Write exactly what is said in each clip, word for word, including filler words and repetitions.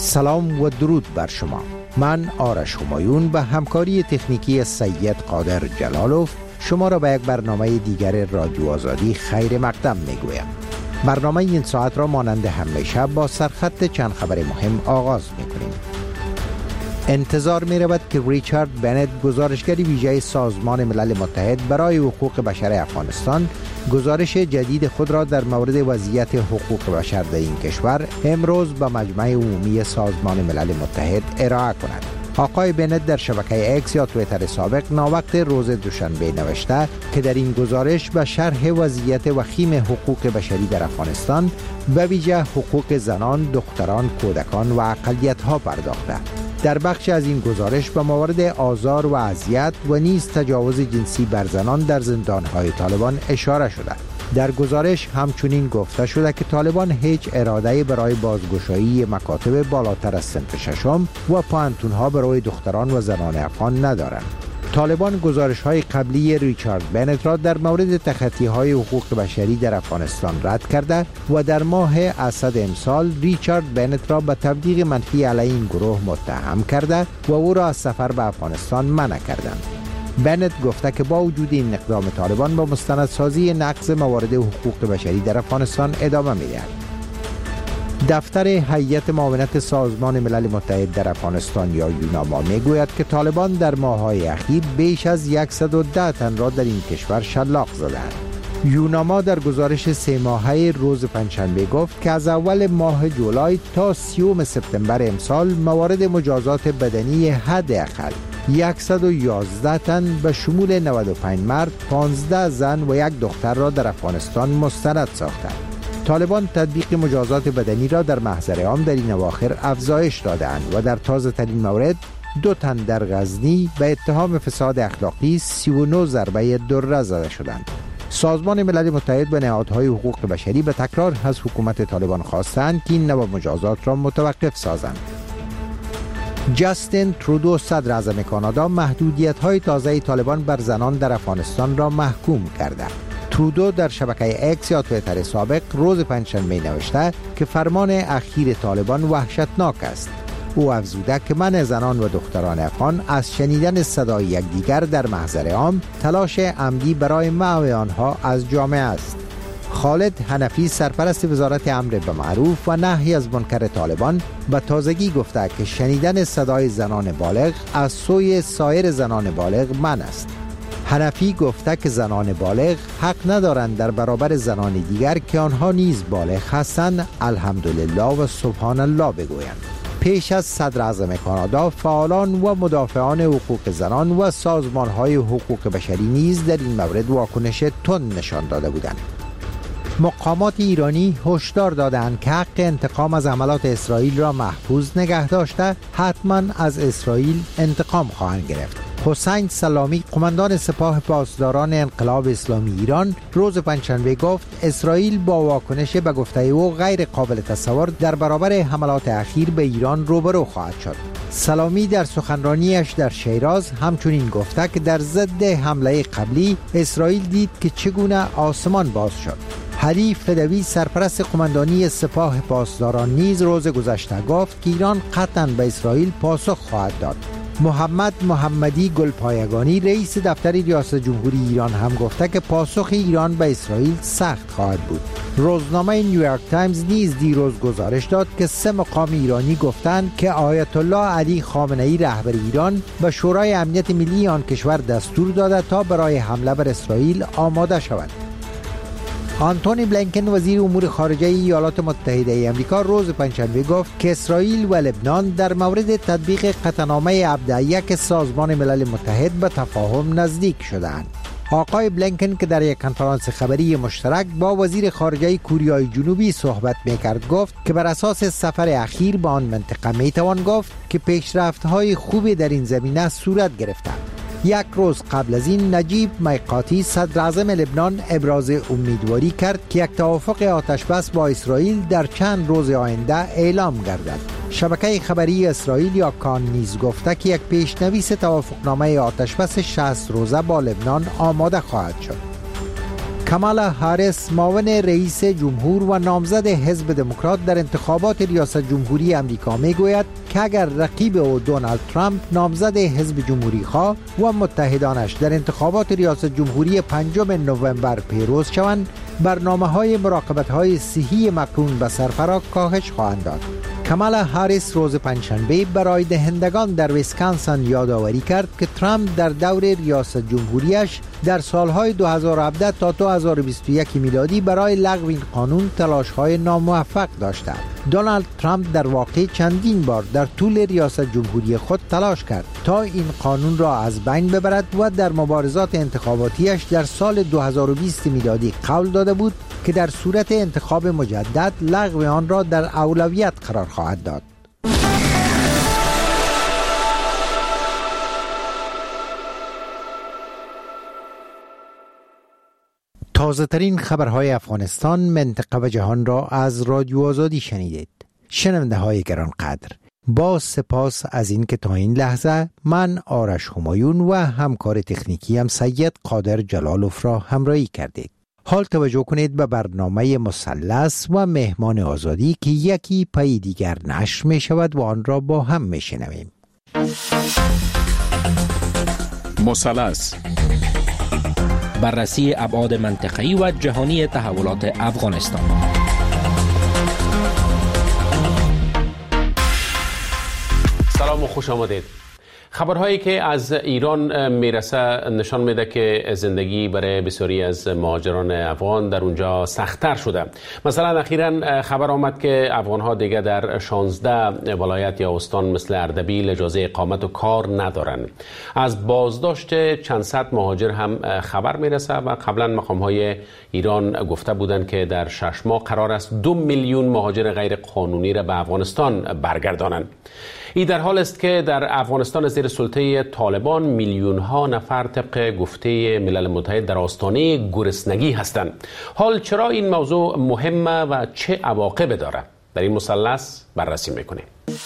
سلام و درود بر شما. من آرش همایون به همکاری تکنیکی سید قادر جلالوف شما را به یک برنامه دیگر رادیو آزادی خیر مقدم میگویم. برنامه این ساعت را مانند همیشه با سرخط چند خبر مهم آغاز میکنیم. انتظار می رود که ریچارد بنت، گزارشگر ویژه سازمان ملل متحد برای حقوق بشر افغانستان، گزارش جدید خود را در مورد وضعیت حقوق بشر در این کشور امروز به مجمع عمومی سازمان ملل متحد ارائه کند. آقای بنت در شبکه اکس یا توییتر سابق ناوقت روز دوشنبه نوشته که در این گزارش به شرح وضعیت وخیم حقوق بشری در افغانستان به ویژه حقوق زنان، دختران، کودکان و اقلیت‌ها پرداخته. در بخش از این گزارش به موارد آزار و اذیت و نیز تجاوز جنسی بر زنان در زندان‌های طالبان اشاره شده. در گزارش همچنین گفته شده که طالبان هیچ اراده برای بازگشایی مکاتب بالاتر از صنف ششم و پانتونها برای دختران و زنان افغان ندارند. طالبان گزارش‌های قبلی ریچارد بنت را در مورد تخطی‌های حقوق بشری در افغانستان رد کرده و در ماه اسد امسال ریچارد بنت را به تبلیغ منفی علیه این گروه متهم کرده و او را از سفر به افغانستان منع کردند. بنت گفته که با وجود این اقدام طالبان با مستندسازی نقض موارد حقوق بشری در افغانستان ادامه می‌دهد. دفتر هیئت معاونت سازمان ملل متحد در افغانستان یا یوناما میگوید که طالبان در ماه‌های اخیر بیش از صد و ده تن را در این کشور شلاق زدند. یوناما در گزارش سه ماهه روز پنجشنبه گفت که از اول ماه جولای تا سیوم سپتامبر امسال موارد مجازات بدنی حداقل صد و یازده تن به شمول نود و پنج مرد، پانزده زن و یک دختر را در افغانستان مستند ساختند. طالبان تطبیق مجازات بدنی را در محضر عام در این اواخر افزایش دادند و در تازه ترین مورد دو تن در غزنی به اتهام فساد اخلاقی سی و نه ضربه دره زده شدند. سازمان ملل متحد به نهادهای حقوق بشری به تکرار از حکومت طالبان خواستند که این نوع مجازات را متوقف سازند. جاستین ترودو، صدر اعظم کانادا، محدودیت‌های تازه طالبان بر زنان در افغانستان را محکوم کرده. ترودو در شبکه اکس یا توییتر سابق روز پنجشنبه نوشته که فرمان اخیر طالبان وحشتناک است. او افزوده که منع زنان و دختران افغان از شنیدن صدای یکدیگر در محضر عام تلاش عمدی برای محو آنها از جامعه است. خالد حنفی، سرپرست وزارت امر بالمعروف و نهی از منکر طالبان، به تازگی گفته که شنیدن صدای زنان بالغ از سوی سایر زنان بالغ منع است. حنفی گفته که زنان بالغ حق ندارند در برابر زنان دیگر که آنها نیز بالغ هستند الحمدلله و سبحان الله بگویند. پیش از صدر اعظم کانادا، فعالان و مدافعان حقوق زنان و سازمان‌های حقوق بشری نیز در این مورد واکنش تند نشان داده بودند. مقامات ایرانی هشدار دادند که حق انتقام از حملات اسرائیل را محفوظ نگه داشته حتما از اسرائیل انتقام خواهند گرفت. حسین سلامی، قماندان سپاه پاسداران انقلاب اسلامی ایران، روز پنجشنبه گفت اسرائیل با واکنش به گفته او غیر قابل تصور در برابر حملات اخیر به ایران روبرو خواهد شد. سلامی در سخنرانیش در شیراز همچنین گفته که در ضد حمله قبلی اسرائیل دید که چگونه آسمان باز شد. علی فدوی، سرپرست قماندانی سپاه پاسداران، نیز روز گذشته گفت که ایران قطعاً به اسرائیل پاسخ خواهد داد. محمد محمدی گلپایگانی، رئیس دفتر ریاست جمهوری ایران، هم گفته که پاسخ ایران به اسرائیل سخت خواهد بود. روزنامه نیویورک تایمز نیز دیروز گزارش داد که سه مقام ایرانی گفتند که آیت الله علی خامنه‌ای رهبر ایران به شورای امنیت ملی آن کشور دستور داده تا برای حمله بر اسرائیل آماده شود. آنتونی بلینکن، وزیر امور خارجه ایالات متحده آمریکا، روز پنجشنبه گفت که اسرائیل و لبنان در مورد تطبیق قطعنامه عبدالله سازمان ملل متحد به تفاهم نزدیک شدند. آقای بلینکن که در یک کنفرانس خبری مشترک با وزیر خارجه کوریای جنوبی صحبت می‌کرد گفت که بر اساس سفر اخیر به آن منطقه می‌توان گفت که پیشرفت‌های خوبی در این زمینه صورت گرفته. یک روز قبل از این نجیب میقاتی، صدر اعظم لبنان، ابراز امیدواری کرد که یک توافق آتشبس با اسرائیل در چند روز آینده اعلام گردد. شبکه خبری اسرائیل یا کان نیز گفته که یک پیشنویس توافقنامه آتشبس شصت روزه با لبنان آماده خواهد شد. کامالا هاریس معاون رئیس جمهور و نامزد حزب دموکرات در انتخابات ریاست جمهوری امریکا میگوید که اگر رقیب او دونالد ترامپ نامزد حزب جمهوری خواه و متحدانش در انتخابات ریاست جمهوری پنجم نوامبر پیروز شوند، برنامه‌های مراقبت‌های صحی مقرون به سرفراز کاهش خواهند داد. کامالا هاریس روز پنجشنبه برای دهندگان در ویسکانسن یادآوری کرد که ترامپ در دور ریاست جمهوریش در سالهای دو هزار و هفده تا دو هزار و بیست و یک میلادی برای لغو این قانون تلاش‌های ناموفق داشته. دونالد ترامپ در واقع چندین بار در طول ریاست جمهوری خود تلاش کرد تا این قانون را از بین ببرد و در مبارزات انتخاباتیش در سال دو هزار و بیست میلادی قول داده بود که در صورت انتخاب مجدد لغو آن را در اولویت قرار خواهد داد. تازه ترین خبرهای افغانستان، منطقه و جهان را از رادیو آزادی شنیدید. شنونده های گرانقدر، با سپاس از این که تا این لحظه من آرش همایون و همکار تکنیکی هم سید قادر جلالوف را همراهی کردید. حال توجه کنید به برنامه مثلث و مهمان آزادی که یکی پای دیگر نشر می شود و آن را با هم می شنویم. مثلث، بررسی ابعاد منطقه‌ای و جهانی تحولات افغانستان. سلام و خوش آمدید. خبرهایی که از ایران میرسه نشان میده که زندگی برای بسیاری از مهاجران افغان در اونجا سخت‌تر شده. مثلا اخیراً خبر آمد که افغان‌ها دیگه در شانزده ولایت یا استان مثل اردبیل اجازه اقامت و کار ندارن. از بازداشت چند صد مهاجر هم خبر میرسه و قبلا مقام‌های ایران گفته بودند که در شش ماه قرار است دو میلیون مهاجر غیر قانونی را به افغانستان برگردانند. این در حال است که در افغانستان زیر سلطه طالبان میلیون ها نفر طبق گفته ملل متحد در آستانه گرسنگی هستند. حال چرا این موضوع مهمه و چه عواقبی داره؟ در این مثلث بررسی میکنیم.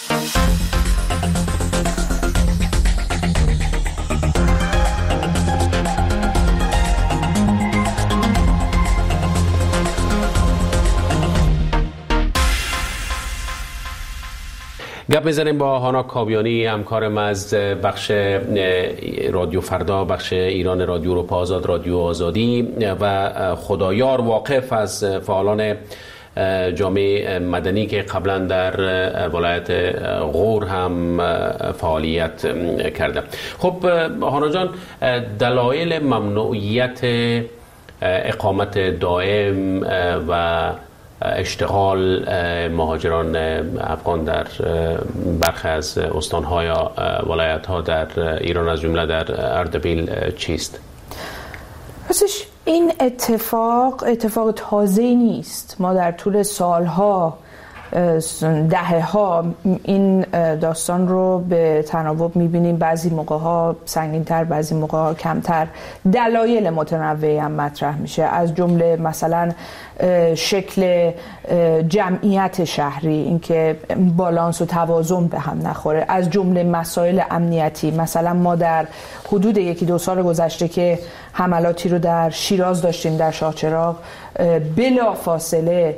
گپ میزنیم با هانا کاویانی، همکارم از بخش رادیو فردا، بخش ایران رادیو اروپا آزاد، رادیو آزادی و خدایار واقف از فعالان جامعه مدنی که قبلا در ولایت غور هم فعالیت کرده. خب هانا جان، دلایل ممنوعیت اقامت دائم و اشتغال مهاجران افغان در برخی از استان‌ها یا ولایت‌ها در ایران از جمله در اردبیل چیست؟ راستش این اتفاق اتفاق تازه‌ای نیست. ما در طول سالها دهه ها این داستان رو به تناوب میبینیم، بعضی موقع ها سنگین تر، بعضی موقع ها کمتر. دلایل متنوعی هم مطرح میشه، از جمله مثلا شکل جمعیت شهری، اینکه بالانس و توازن به هم نخوره، از جمله مسائل امنیتی. مثلا ما در حدود یکی دو سال گذشته که حملاتی رو در شیراز داشتیم، در شاهچراغ، بلا فاصله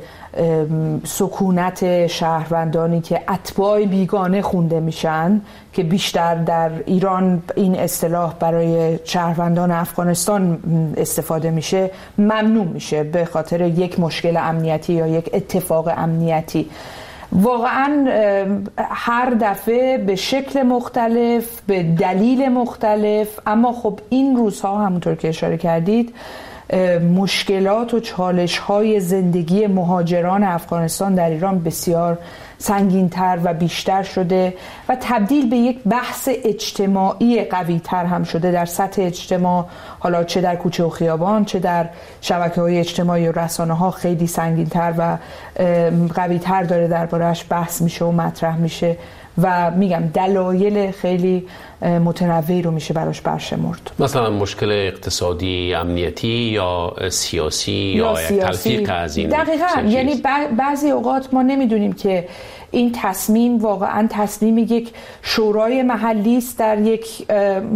سکونت شهروندانی که اتباع بیگانه خونده میشن، که بیشتر در ایران این اصطلاح برای شهروندان افغانستان استفاده میشه، ممنوع میشه به خاطر یک مشکل امنیتی یا یک اتفاق امنیتی. واقعا هر دفعه به شکل مختلف، به دلیل مختلف، اما خب این روزها همونطور که اشاره کردید مشکلات و چالش‌های زندگی مهاجران افغانستان در ایران بسیار سنگین‌تر و بیشتر شده و تبدیل به یک بحث اجتماعی قوی‌تر هم شده در سطح اجتماع، حالا چه در کوچه و خیابان، چه در شبکه‌های اجتماعی و رسانه‌ها خیلی سنگین‌تر و قوی‌تر داره درباره‌اش بحث میشه و مطرح میشه و میگم دلایل خیلی متنوعی رو میشه براش برشمرد. مثلا مشکل اقتصادی، امنیتی یا سیاسی یا, یا سیاسی. تلفیق از این دقیقاً، یعنی بعضی اوقات ما نمیدونیم که این تصمیم واقعا تصمیم یک شورای محلی است در یک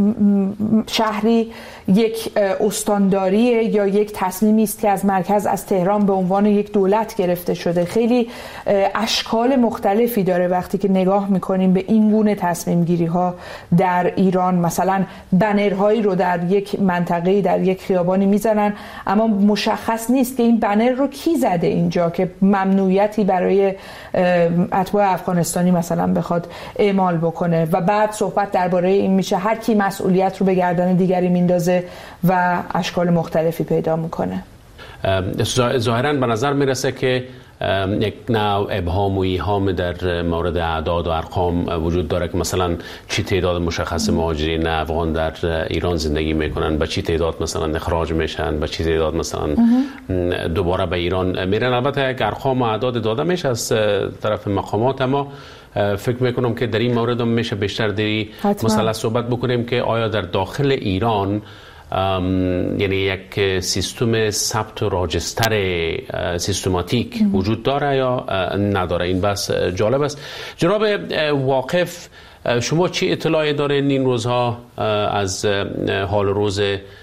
شهری، یک استانداریه، یا یک تصمیمی است که از مرکز از تهران به عنوان یک دولت گرفته شده. خیلی اشکال مختلفی داره وقتی که نگاه میکنیم به این گونه تصمیم گیری ها در ایران. مثلا بنرهایی رو در یک منطقه در یک خیابانی میزنن اما مشخص نیست که این بنر رو کی زده اینجا که ممنوعیتی برای اتباع افغانستانی مثلا بخواد اعمال بکنه، و بعد صحبت درباره این میشه هر کی مسئولیت رو به گردن دیگری میندازه و اشکال مختلفی پیدا میکنه. ظاهراً به نظر میرسه که یک نوع ابهام و ایهام در مورد اعداد و ارقام وجود داره که مثلا چی تعداد مشخص مهاجرین افغان در ایران زندگی میکنن، با چی تعداد مثلا اخراج میشن، با چی تعداد مثلا دوباره به ایران میرن. البته یک ارقام و اعداد داده میشه از طرف مقامات، اما فکر میکنم که در این مورد هم میشه بیشتر دیری مثلا صحبت بکنیم که آیا در داخل ایران یعنی یک سیستم ثبت و راجستر سیستماتیک وجود داره یا نداره. این بس جالب است. جناب واقف، شما چی اطلاعی دارین این روزها از حال روز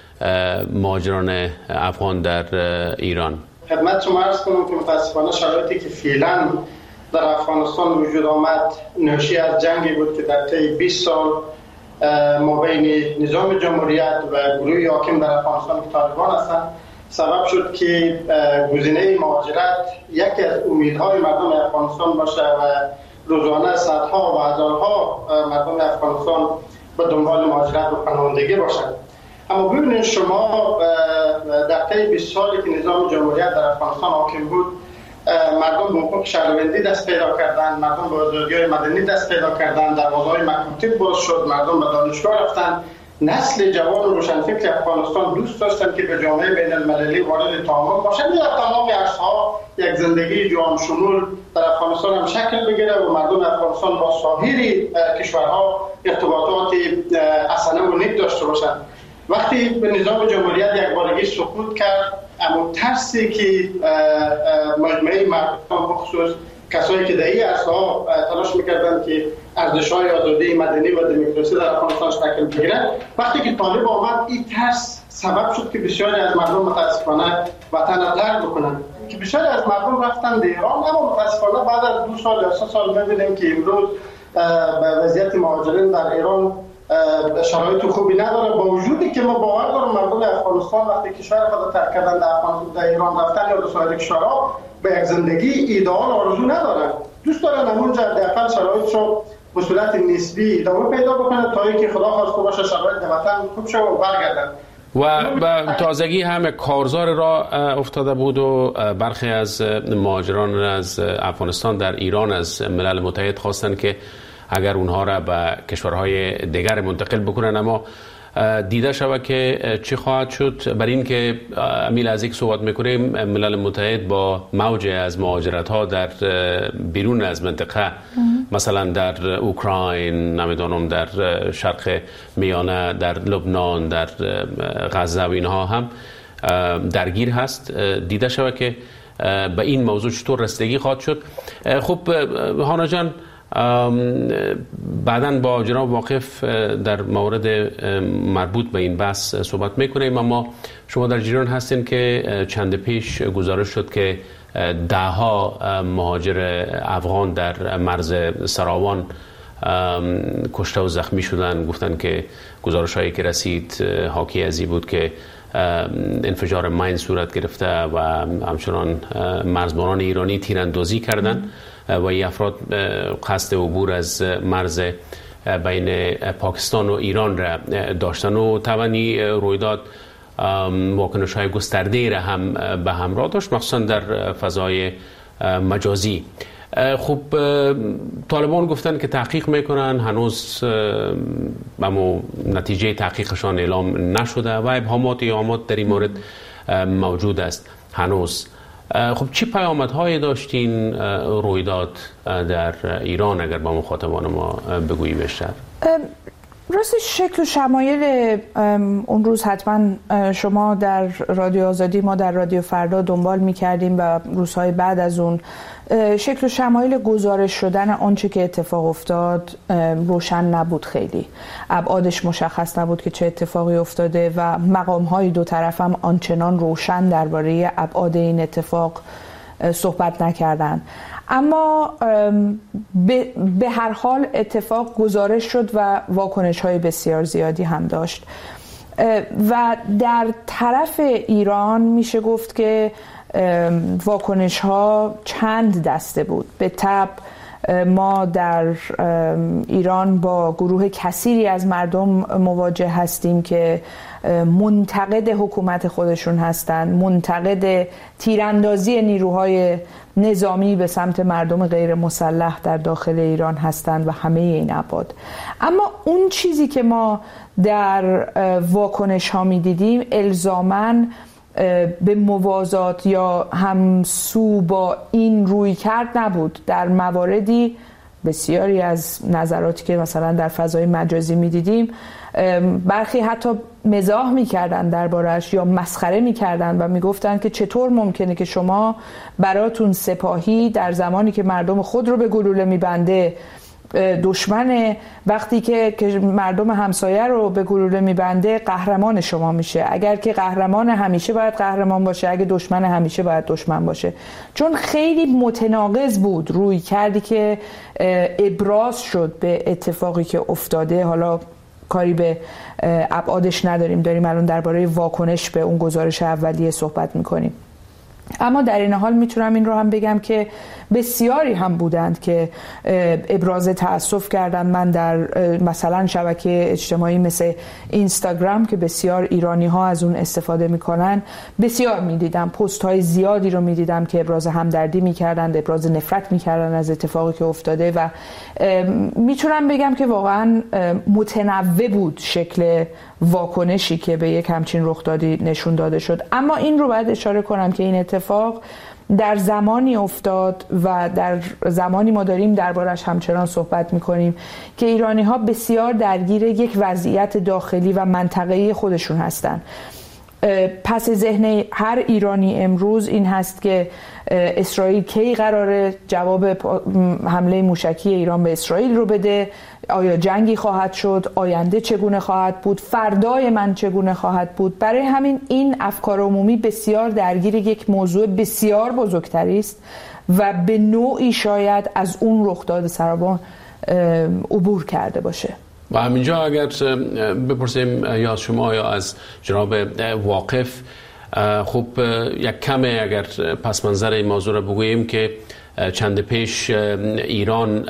مهاجران افغان در ایران؟ خدمت شما عرض کنم که متاسفانه شرایطی که فعلا در افغانستان وجود آمد ناشی از جنگی بود که در طی بیست سال مابین نظام جمهوریت و گروه حاکم در افغانستان که طالبان هستند سبب شد که گزینه مهاجرت یکی از امیدهای مردم افغانستان باشه و روزانه صدها و هزارها مردم افغانستان به دنبال مهاجرت و پناهندگی باشند. اما ببینید شما در طی بیست سالی که نظام جمهوریت در افغانستان حاکم بود، مردم به حقوق شهروندی دست پیدا کردند، مردم به آزادی‌های مدنی دست پیدا کردند، دروازه‌های مکاتب باز شد، مردم به دانشگاه رفتند. نسل جوان و روشنفکر افغانستان دوست داشتند که به جامعه بین المللی وارد تعامل باشند یا تمام عرصه‌ها یک زندگی جهان شمول در افغانستان هم شکل بگیره و مردم افغانستان با سایر کشورها ارتباطات حسنه و نیک داشته باشند. وقتی به نظام جمهوریت یک بارگی سقوط کرد، اما ترسی که مجموعه مردم بخصوص کسایی که در این عرصه‌ها تلاش می‌کردند که ارزش‌های آزادی مدنی و دموکراسی در افغانستان شکل بگیرد، وقتی که طالب آمد این ترس سبب شد که بسیاری از مردم متاسفانه وطن را ترک بکنند، که بسیاری از مردم رفتند ایران. اما متاسفانه بعد از دو سال یا سه سال می‌بینیم که امروز به وضعیت مهاجرین در ایران شرایط خوبی نداره، با وجودی که ما باور دارم مردم افغانستان وقتی کشور خود ترک کردن در افغانستان در ایران رفتن یا در سایر کشورها به یک زندگی ایدئال آرزو ندارن، دوست دارن همونجا حداقل شرایطشو به صورت نسبی ادامه پیدا بکنه تا اینکه خدا خواسته باشه شرایط وطن خوب شه و برگردن. و تازگی هم کارزار را افتاده بود و برخی از مهاجران از افغانستان در ایران از ملل متحد خواستن که اگر اونها را به کشورهای دیگر منتقل بکنن، اما دیده شود که چی خواهد شد. بر این که امیل از یک صحبت میکنیم، ملل متحد با موج از مهاجرت ها در بیرون از منطقه مثلا در اوکراین، نمیدانم در شرق میانه، در لبنان، در غزه و اینها هم درگیر هست. دیده شود که به این موضوع چطور رسیدگی خواهد شد. خب هانا جان، بعداً با جناب واقف در مورد مربوط به این بحث صحبت میکنیم، اما شما در جریان هستین که چند پیش گزارش شد که ده ها مهاجر افغان در مرز سراوان کشته و زخمی شدن. گفتن که گزارش هایی که رسید حاکی از این بود که انفجار ماین صورت گرفته و همچنان مرزبانان ایرانی تیراندازی کردن و این افراد قصد عبور از مرز بین پاکستان و ایران را داشتن و توانی رویداد واکنش های گسترده را هم به همراه داشت، مخصوصا در فضای مجازی. خب طالبان گفتن که تحقیق میکنن، هنوز اما نتیجه تحقیقشان اعلام نشده و ابهامات ایهامات در این مورد موجود است هنوز. خب چی پیامدهایی داشتین رویداد در ایران اگر با مخاطبان ما بگویی بیشتر؟ راستش شکل و شمایل اون روز حتما شما در رادیو آزادی، ما در رادیو فردا دنبال می‌کردیم و روزهای بعد از اون شکل و شمایل گزارش شدن آنچه که اتفاق افتاد روشن نبود، خیلی ابعادش مشخص نبود که چه اتفاقی افتاده و مقام‌های دو طرف هم آنچنان روشن درباره ابعاد این اتفاق صحبت نکردن. اما به هر حال اتفاق گزارش شد و واکنش‌های بسیار زیادی هم داشت و در طرف ایران میشه گفت که واکنش‌ها چند دسته بود. به طبع ما در ایران با گروه کثیری از مردم مواجه هستیم که منتقد حکومت خودشون هستند، منتقد تیراندازی نیروهای نظامی به سمت مردم غیر مسلح در داخل ایران هستند و همه این ابعاد. اما اون چیزی که ما در واکنش ها می دیدیم الزاماً به موازات یا همسو با این روی کرد نبود. در مواردی بسیاری از نظراتی که مثلا در فضای مجازی می دیدیم برخی حتی مزاح می کردن دربارش یا مسخره می کردن و می گفتن که چطور ممکنه که شما براتون سپاهی در زمانی که مردم خود رو به گلوله می بنده دشمن، وقتی که مردم همسایه رو به گلوله میبنده قهرمان شما میشه. اگر که قهرمان همیشه باید قهرمان باشه، اگه دشمن همیشه باید دشمن باشه. چون خیلی متناقض بود روی کردی که ابراز شد به اتفاقی که افتاده. حالا کاری به ابعادش نداریم، داریم الان درباره واکنش به اون گزارش اولیه صحبت میکنیم. اما در این حال میتونم این رو هم بگم که بسیاری هم بودند که ابراز تأسف کردند. من در مثلا شبکه اجتماعی مثل اینستاگرام که بسیار ایرانی ها از اون استفاده میکنن بسیار میدیدم، پست های زیادی رو میدیدم که ابراز همدردی میکردند، ابراز نفرت میکردن از اتفاقی که افتاده و میتونم بگم که واقعا متنوع بود شکل واکنشی که به یک همچین رخدادی نشون داده شد. اما این رو باید اشاره کنم که این اتفاق در زمانی افتاد و در زمانی ما داریم دربارش همچنان صحبت میکنیم که ایرانی ها بسیار درگیر یک وضعیت داخلی و منطقه‌ای خودشون هستن. پس ذهن هر ایرانی امروز این هست که اسرائیل کی قراره جواب حمله موشکی ایران به اسرائیل رو بده، آیا جنگی خواهد شد، آینده چگونه خواهد بود، فردای من چگونه خواهد بود. برای همین این افکار عمومی بسیار درگیر یک موضوع بسیار بزرگتری است و به نوعی شاید از اون رخداد سرابان عبور کرده باشه. و همینجا اگر بپرسیم یا از شما یا از جناب واقف، خب یک کمه اگر پس منظر این موضوع را بگوییم که چند پیش ایران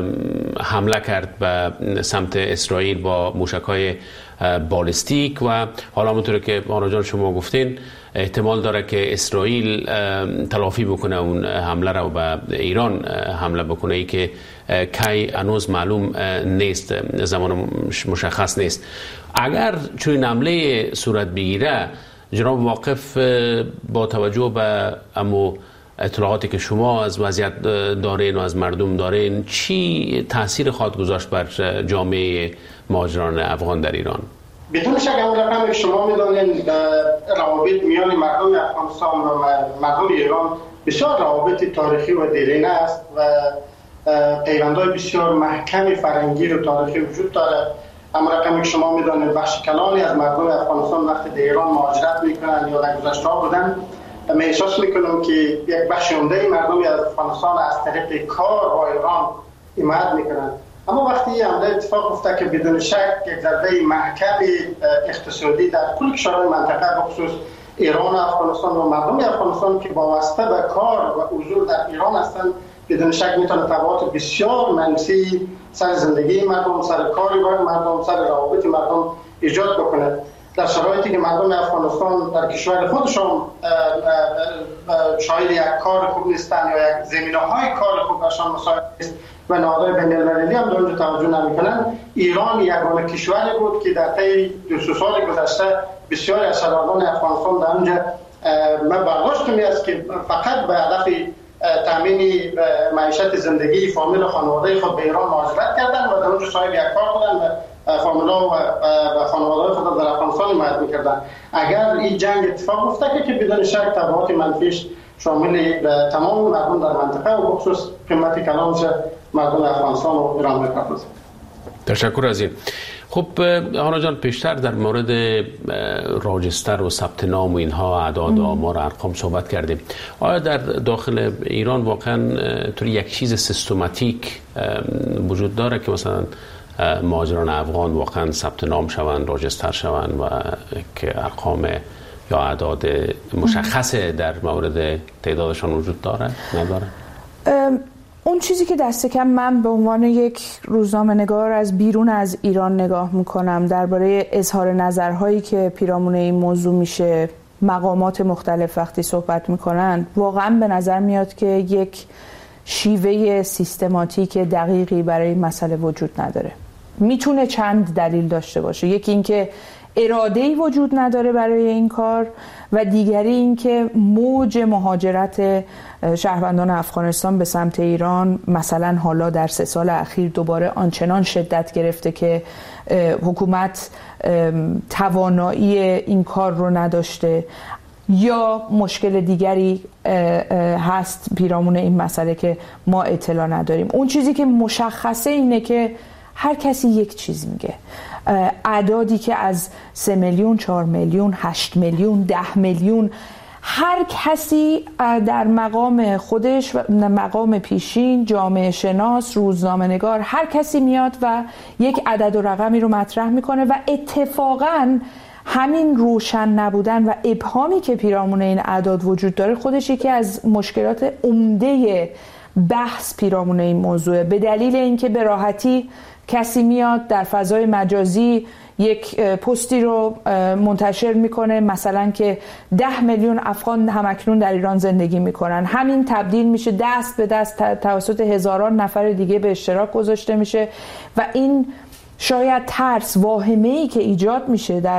حمله کرد به سمت اسرائیل با موشک‌های بالستیک و حالا همونطور که آنا جان شما گفتین احتمال داره که اسرائیل تلافی بکنه اون حمله را و به ایران حمله بکنه، ای که کی هنوز معلوم نیست، زمان مشخص نیست. اگر چون حمله صورت بگیره، جناب واقف با توجه به امو اطلاعاتی که شما از وضعیت دارین و از مردم دارین، چی تاثیر خواهد گذاشت بر جامعه مهاجران افغان در ایران؟ بدون شک اون رقم شما میدونین روابط میان مردم افغانستان و مردم ایران بسیار روابط تاریخی و دیرینه است و پیوندهای بسیار محکم فرهنگی و تاریخی وجود داره. اما رقمی که شما میدونید بخش کلانی از مردم افغانستان وقتی در ایران مهاجرت میکنن یا در گذشته ها بودن، من احساس میکنم که یک بخش عمده مردم از افغانستان از طریق کار با ایران حمایت میکنن. اما وقتی این حمله اتفاق افتاد که بدون شک یک ضربه محکم اقتصادی در کل کشورهای منطقه بخصوص ایران و افغانستان و مردم افغانستان که وابسته به کار و حضور در ایران هستند، بدون شک میتونه تبعات بسیار منفی سر زندگی مردم، سر کاری مردم، سر روابط مردم ایجاد بکنه. در شرایطی که مردم افغانستان در کشور خودشون شاید یک کار خوب نیستن یا یک زمینه‌های کار خوب برشان مساعد نیست و نهادهای بین‌المللی هم در اونجا توجه نمی‌کنن، ایران یگانه کشوری بود که در طی دو سه سال گذشته بسیاری از شهروندان افغانستان در اونجا من برداشت می است که فقط به هدف تامین معیشت زندگی فامیل و خانواده خود به ایران مهاجرت کردند و در اونجا صاحب یک کار بودند و فامیل‌ها و خانواده خود در افغانستان حمایت می‌کردند. اگر این جنگ اتفاق افتاد که بدون شک تبعات منفیش شامل تمام مردم در منطقه و بخصوص قیمت کلانش مردم افغانستان و ایران می‌پردازد. تشکر از این. خب هانا جان، پیشتر در مورد راجستر و ثبت نام و اینها اعداد و آمار ارقام صحبت کردیم. آیا در داخل ایران واقعا طوری یک چیز سیستماتیک وجود داره که مثلا مهاجران افغان واقعا ثبت نام شوند، راجستر شوند و که ارقام یا اعداد مشخصه در مورد تعدادشان وجود داره نداره؟ اون چیزی که دست کم من به عنوان یک روزنامه نگار از بیرون از ایران نگاه میکنم درباره اظهار نظرهایی که پیرامون این موضوع میشه، مقامات مختلف وقتی صحبت میکنن، واقعا به نظر میاد که یک شیوه سیستماتیک دقیقی برای این مسئله وجود نداره. میتونه چند دلیل داشته باشه. یکی اینکه اراده‌ای وجود نداره برای این کار و دیگری اینکه موج مهاجرت شهروندان افغانستان به سمت ایران مثلا حالا در سه سال اخیر دوباره آنچنان شدت گرفته که حکومت توانایی این کار رو نداشته یا مشکل دیگری هست پیرامون این مسئله که ما اطلاع نداریم. اون چیزی که مشخصه اینه که هر کسی یک چیز میگه. اعدادی که از سه میلیون، چهار میلیون، هشت میلیون، ده میلیون، هر کسی در مقام خودش و مقام پیشین، جامعه شناس، روزنامه نگار، هر کسی میاد و یک عدد و رقمی رو مطرح میکنه و اتفاقاً همین روشن نبودن و ابهامی که پیرامون این اعداد وجود داره خودش یکی از مشکلات عمده بحث پیرامون این موضوعه. به دلیل اینکه به راحتی کسی میاد در فضای مجازی یک پستی رو منتشر میکنه مثلا که ده میلیون افغان همکنون در ایران زندگی میکنن، همین تبدیل میشه دست به دست توسط هزاران نفر دیگه به اشتراک گذاشته میشه و این شاید ترس، واهمه‌ای که ایجاد میشه در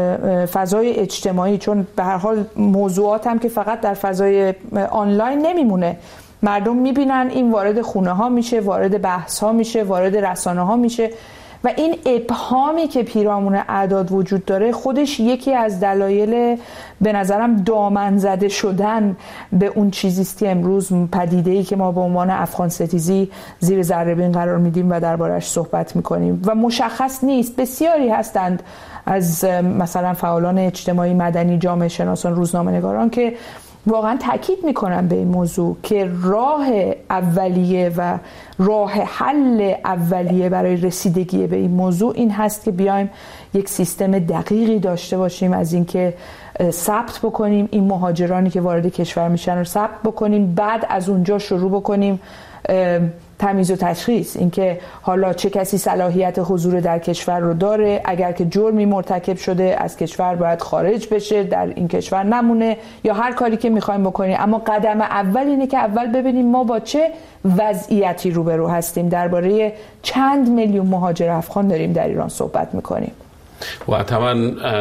فضای اجتماعی، چون به هر حال موضوعات هم که فقط در فضای آنلاین نمیمونه، مردم میبینن این وارد خونه ها میشه، وارد بحث ها میشه، وارد رسانه ها میشه و این ابهامی که پیرامون اعداد وجود داره خودش یکی از دلایل به نظرم دامن زده شدن به اون چیزیست که امروز پدیده‌ای که ما به عنوان افغان ستیزی زیر ذره‌بین قرار میدیم و دربارش صحبت میکنیم و مشخص نیست. بسیاری هستند از مثلا فعالان اجتماعی، مدنی، جامعه شناسان، روزنامه نگاران که واقعا تاکید میکنم به این موضوع که راه اولیه و راه حل اولیه برای رسیدگی به این موضوع این هست که بیایم یک سیستم دقیقی داشته باشیم از اینکه ثبت بکنیم این مهاجرانی که وارد کشور میشن رو ثبت بکنیم، بعد از اونجا شروع بکنیم تمیز و تشخیص، اینکه حالا چه کسی صلاحیت حضور در کشور رو داره، اگر که جرمی مرتکب شده از کشور باید خارج بشه، در این کشور نمونه، یا هر کاری که میخوایم بکنیم. اما قدم اول اینه که اول ببینیم ما با چه وضعیتی روبرو هستیم. درباره چند میلیون مهاجر افغان داریم در ایران صحبت میکنیم و طبعا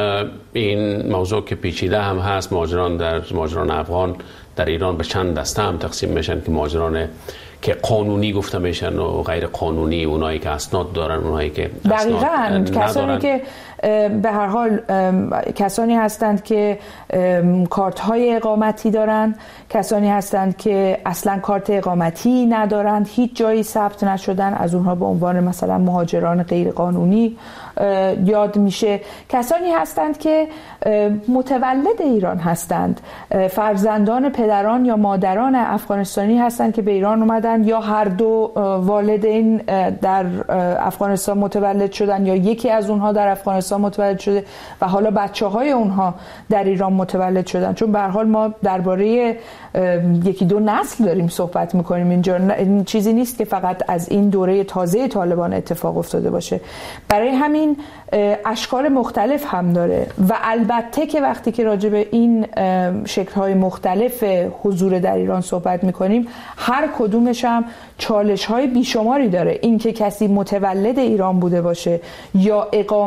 این موضوع که پیچیده هم هست. مهاجران در مهاجران افغان در ایران به چند دسته هم تقسیم میشن که مهاجران که قانونی گفته میشن و غیر قانونی، اونایی که اسناد دارن، اونایی که اسناد ندارن. کسانی که به هر حال کسانی هستند که کارت های اقامتی دارن، کسانی هستند که اصلا کارت اقامتی ندارند، هیچ جایی ثبت نشدن، از اونها به عنوان مثلا مهاجران غیر قانونی یاد میشه. کسانی هستند که متولد ایران هستند، فرزندان پدران یا مادران افغانستانی هستند که به ایران اومدن، یا هر دو والدین در افغانستان متولد شدن یا یکی از اونها در افغانستان متولد شده و حالا بچه‌های اونها در ایران متولد شدن. چون به هر حال ما درباره یکی دو نسل داریم صحبت میکنیم اینجا، این چیزی نیست که فقط از این دوره تازه طالبان اتفاق افتاده باشه. برای همین اشکال مختلف هم داره و البته که وقتی که راجع به این شکل‌های مختلف حضور در ایران صحبت میکنیم، هر کدومش هم چالش‌های بیشماری داره. این که کسی متولد ایران بوده باشه یا اقامت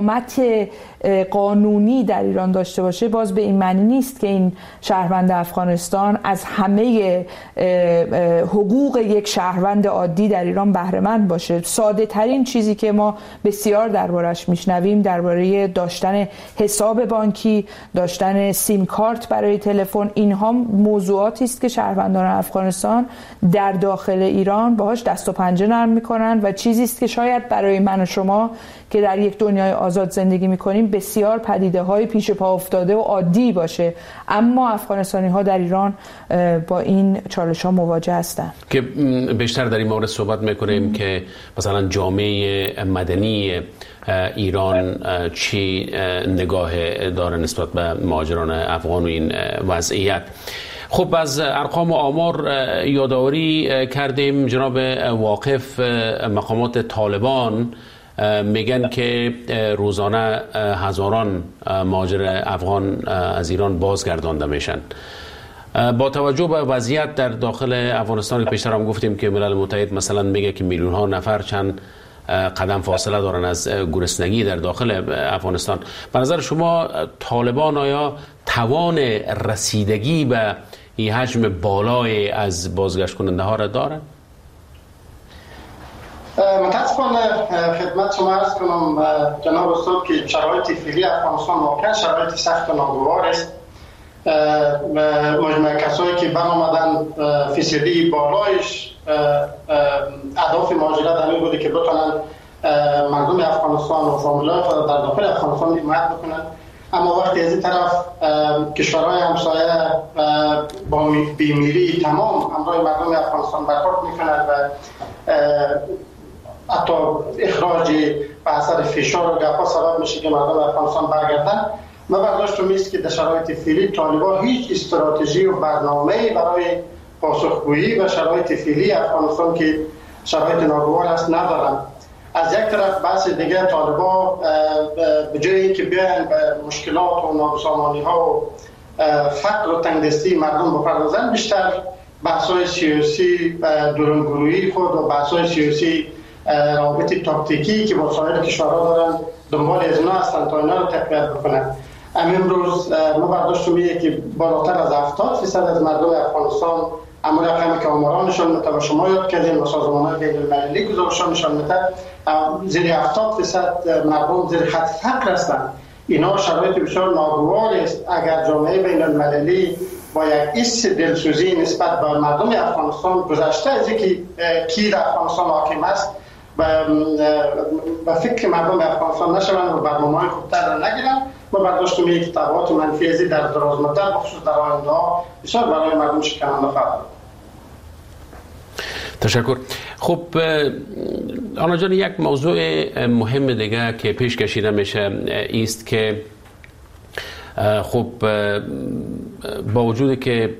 وجود قانونی در ایران داشته باشه، باز به این معنی نیست که این شهروند افغانستان از همه حقوق یک شهروند عادی در ایران بهره مند باشه. ساده ترین چیزی که ما بسیار دربارش میشنویم درباره داشتن حساب بانکی، داشتن سیم کارت برای تلفن، اینها موضوعاتی است که شهروندان افغانستان در داخل ایران باهاش دست و پنجه نرم میکنن و چیزی است که شاید برای من و شما که در یک دنیای آزاد زندگی میکنیم بسیار پدیده های پیش پا افتاده و عادی باشه، اما افغانستانی ها در ایران با این چالش ها مواجه هستند. که بیشتر در این مورد صحبت میکنیم که مثلا جامعه مدنی ایران چی نگاه داره نسبت به مهاجران افغان و این وضعیت. خب از ارقام و آمار یادآوری کردیم. جناب واقف، مقامات طالبان میگن که روزانه هزاران مهاجر افغان از ایران بازگردانده میشن. با توجه به وضعیت در داخل افغانستان که پیشتر هم گفتیم که ملل متحد مثلا میگه که میلیون ها نفر چند قدم فاصله دارن از گرسنگی در داخل افغانستان، به نظر شما طالبان آیا توان رسیدگی به این حجم بالای از بازگشت کننده ها را دارن؟ متاسفانه خدمت شما عرض کنم جناب استاد که شرایط فعلی افغانستان واقعا شرایط سخت و ناگوار است. مجموعه کسایی که برآمدن فیصدی بالایش اهداف مهاجرت همین بوده که بتونن مردم افغانستان و فامیلای خود در داخل افغانستان حمایت بکنن، اما وقتی از این طرف کشورهای همسایه با بیمیری تمام همراه مردم افغانستان برخورد میکنند و حتی اخراج به اثر فشار و گپا سبب میشه که مردم افغانستان برگردن، ما برداشتم است که در شرایط فعلی طالبان هیچ استراتژی و برنامه‌ای برای پاسخگویی و شرایط فعلی افغانستان که شرایط ناگوار است ندارن. از یک طرف بحث دیگه طالبان به جایی که بیان به مشکلات و نابسامانی‌ها و فقر و تنگدستی مردم بپردازن، بیشتر بحث‌های سیاسی درونگرویی خود و بحث‌های سیاسی روابط تاکتیکی که با سایر کشورها دارن دنبال از اینا هستن تا اینا رو تقویت بکنن. امروز ما برداشتم اینه که بالاتر از هفتاد درصد از مردم افغانستان، اما رقمی که آمارانشان متو شما یاد کردیم و سازمان‌های بین‌المللی گزارشانشان متو زیر هفتاد درصد مردم زیر خط فقر هستند. اینا شرایط بسیار ناگوار است. اگر جامعه بین‌المللی با یک حس دلسوزی نسبت به مردم افغانستان گذشته از اینکه کی در افغانستان حاکم است و فکر مردم افغانستان نشوند و برنامه‌های خوبتر را نگیرند، ما برداشتیم یک تبعات منفی ازی در دراز مدت بخصوص در آینده ها بسیار برای مردم شکننده خواهد. تشکر. خب آنا جان، یک موضوع مهم دیگه که پیش کشیده میشه است که خب با وجودی که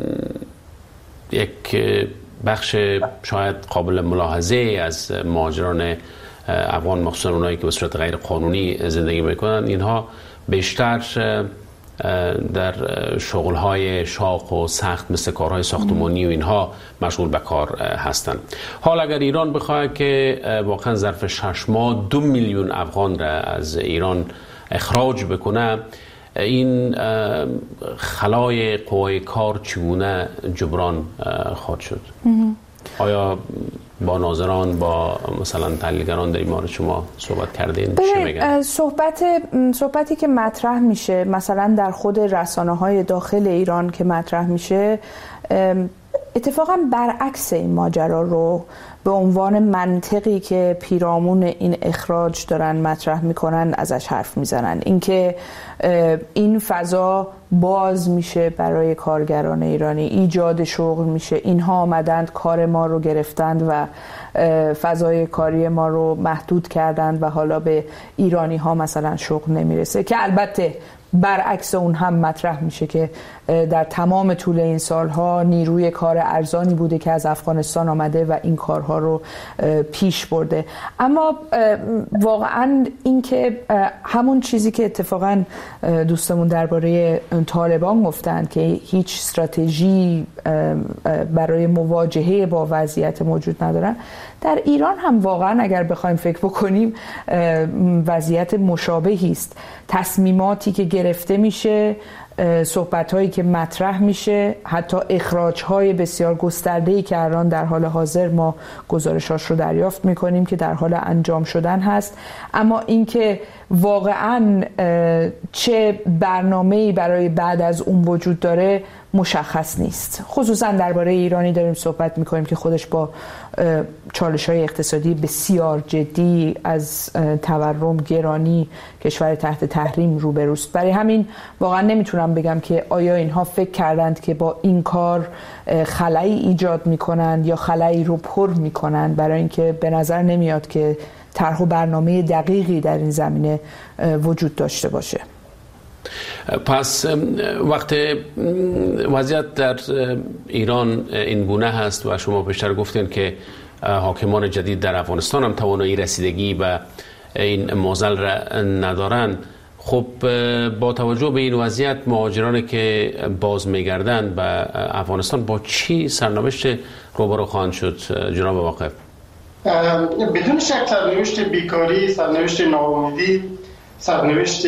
یک بخش شاید قابل ملاحظه از مهاجران افغان، مخصوصا اونایی که به صورت غیر قانونی زندگی میکنن، اینها بیشتر در شغل‌های شاق و سخت مثل کارهای ساختمانی و اینها مشغول به کار هستند. حال اگر ایران بخواد که واقعا ظرف شش ماه دو میلیون افغان را از ایران اخراج بکنه، این خلای قوای کار چگونه جبران خواهد شد؟ آیا با ناظران، با مثلا تحلیلگران در این مورد شما صحبت کردین؟ چی میگن؟ صحبت صحبتی که مطرح میشه مثلا در خود رسانه‌های داخل ایران که مطرح میشه، اتفاقا برعکس این ماجرا رو به عنوان منطقی که پیرامون این اخراج دارن مطرح میکنن ازش حرف میزنن. اینکه این فضا باز میشه برای کارگران ایرانی، ایجاد شغل میشه، اینها آمدند کار ما رو گرفتند و فضای کاری ما رو محدود کردند و حالا به ایرانی ها مثلا شغل نمیرسه، که البته برعکس اون هم مطرح میشه که در تمام طول این سالها نیروی کار ارزانی بوده که از افغانستان آمده و این کارها رو پیش برده. اما واقعا این که همون چیزی که اتفاقا دوستمون درباره طالبان گفتند که هیچ استراتژی برای مواجهه با وضعیت موجود ندارن، در ایران هم واقعا اگر بخوایم فکر بکنیم وضعیت مشابهی است. تصمیماتی که گرفته میشه، صحبت‌هایی که مطرح میشه، حتی اخراج‌های بسیار گسترده‌ای که الان در حال حاضر ما گزارشاش رو دریافت می‌کنیم که در حال انجام شدن هست، اما اینکه واقعاً چه برنامه‌ای برای بعد از اون وجود داره مشخص نیست. خصوصا درباره ایرانی داریم صحبت می‌کنیم که خودش با چالش‌های اقتصادی بسیار جدی از تورم، گرانی، کشور تحت تحریم روبروست. برای همین واقعا نمیتونم بگم که آیا اینها فکر کردند که با این کار خلایی ایجاد میکنند یا خلایی رو پر میکنند، برای اینکه به نظر نمیاد که طرح و برنامه دقیقی در این زمینه وجود داشته باشه. پس وقت وضعیت در ایران این گونه هست و شما پیشتر گفتین که حاکمان جدید در افغانستان هم توانایی رسیدگی به این معضل را ندارند، خب با توجه به این وضعیت مهاجرانی که باز میگردند به افغانستان با چی سرنوشت روبرو خواهند شد جناب واقف؟ بدون شک سرنوشت بیکاری، سرنوشت ناامیدی، سرنوشت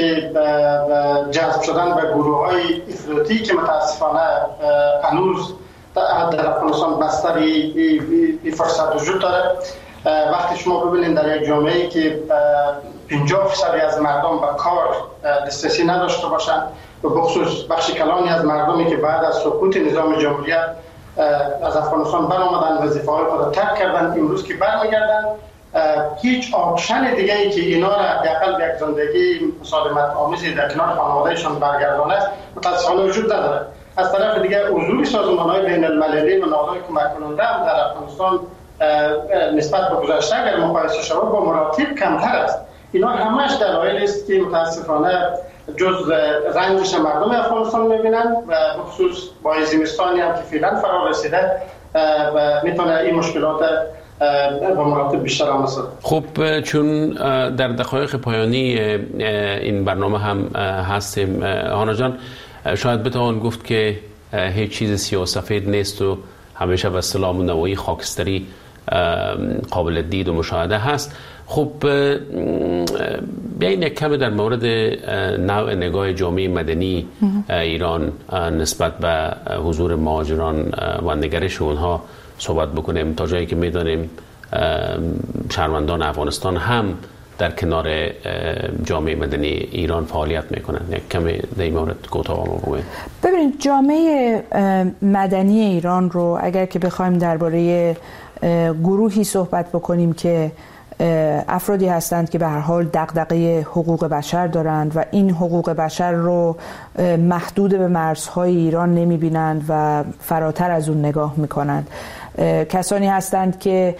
جذب شدن به گروه های افراطی که متاسفانه هنوز در افغانستان بستر این فرصت وجود داره. وقتی شما ببینید در یک جامعه‌ای که پنجاه درصد از مردم به کار دسترسی نداشته باشند و بخصوص بخش کلانی از مردمی که بعد از سقوط نظام جمهوریت از افغانستان برآمدن، وظیفه‌های خود را ترک کردن، امروز که برمیگردن هیچ آپشن دیگه ای که اینا را حداقل به یک زندگی مسالمت آمیزی در کنار خانواده‌شان برگردانه متأسفانه وجود نداره. از طرف دیگه حضور سازمان‌های بین‌المللی و نهادهای کمک کننده هم در افغانستان نسبت به گذشته اگر مقایسه شود با مراتب کمتر است. اینا همش دلایلی است که متاسفانه جز رنجش مردم افغانستان می‌بینن و بخصوص با زمستانی هم که فعلا فرا رسیده و میتونه این مشکلات با مراتب بیشتر هم است. خب چون در دقایق پایانی این برنامه هم هستیم هانا جان، شاید بتوان گفت که هیچ چیز سیاه سفید نیست و همیشه به اصطلاح نوعی خاکستری قابل دید و مشاهده هست. خب بیاین یک کمی در مورد نوع نگاه جامعه مدنی ایران نسبت به حضور مهاجران و نگرش اونها صحبت بکنیم، تا جایی که میدانیم شهروندان افغانستان هم در کنار جامعه مدنی ایران فعالیت میکنن. یک کمی در این مورد کوتاه بگویید. ببینید جامعه مدنی ایران رو اگر که بخوایم درباره گروهی صحبت بکنیم که افرادی هستند که به هر حال دغدغه حقوق بشر دارند و این حقوق بشر رو محدود به مرزهای ایران نمیبینند و فراتر از اون نگاه میکنند، کسانی هستند که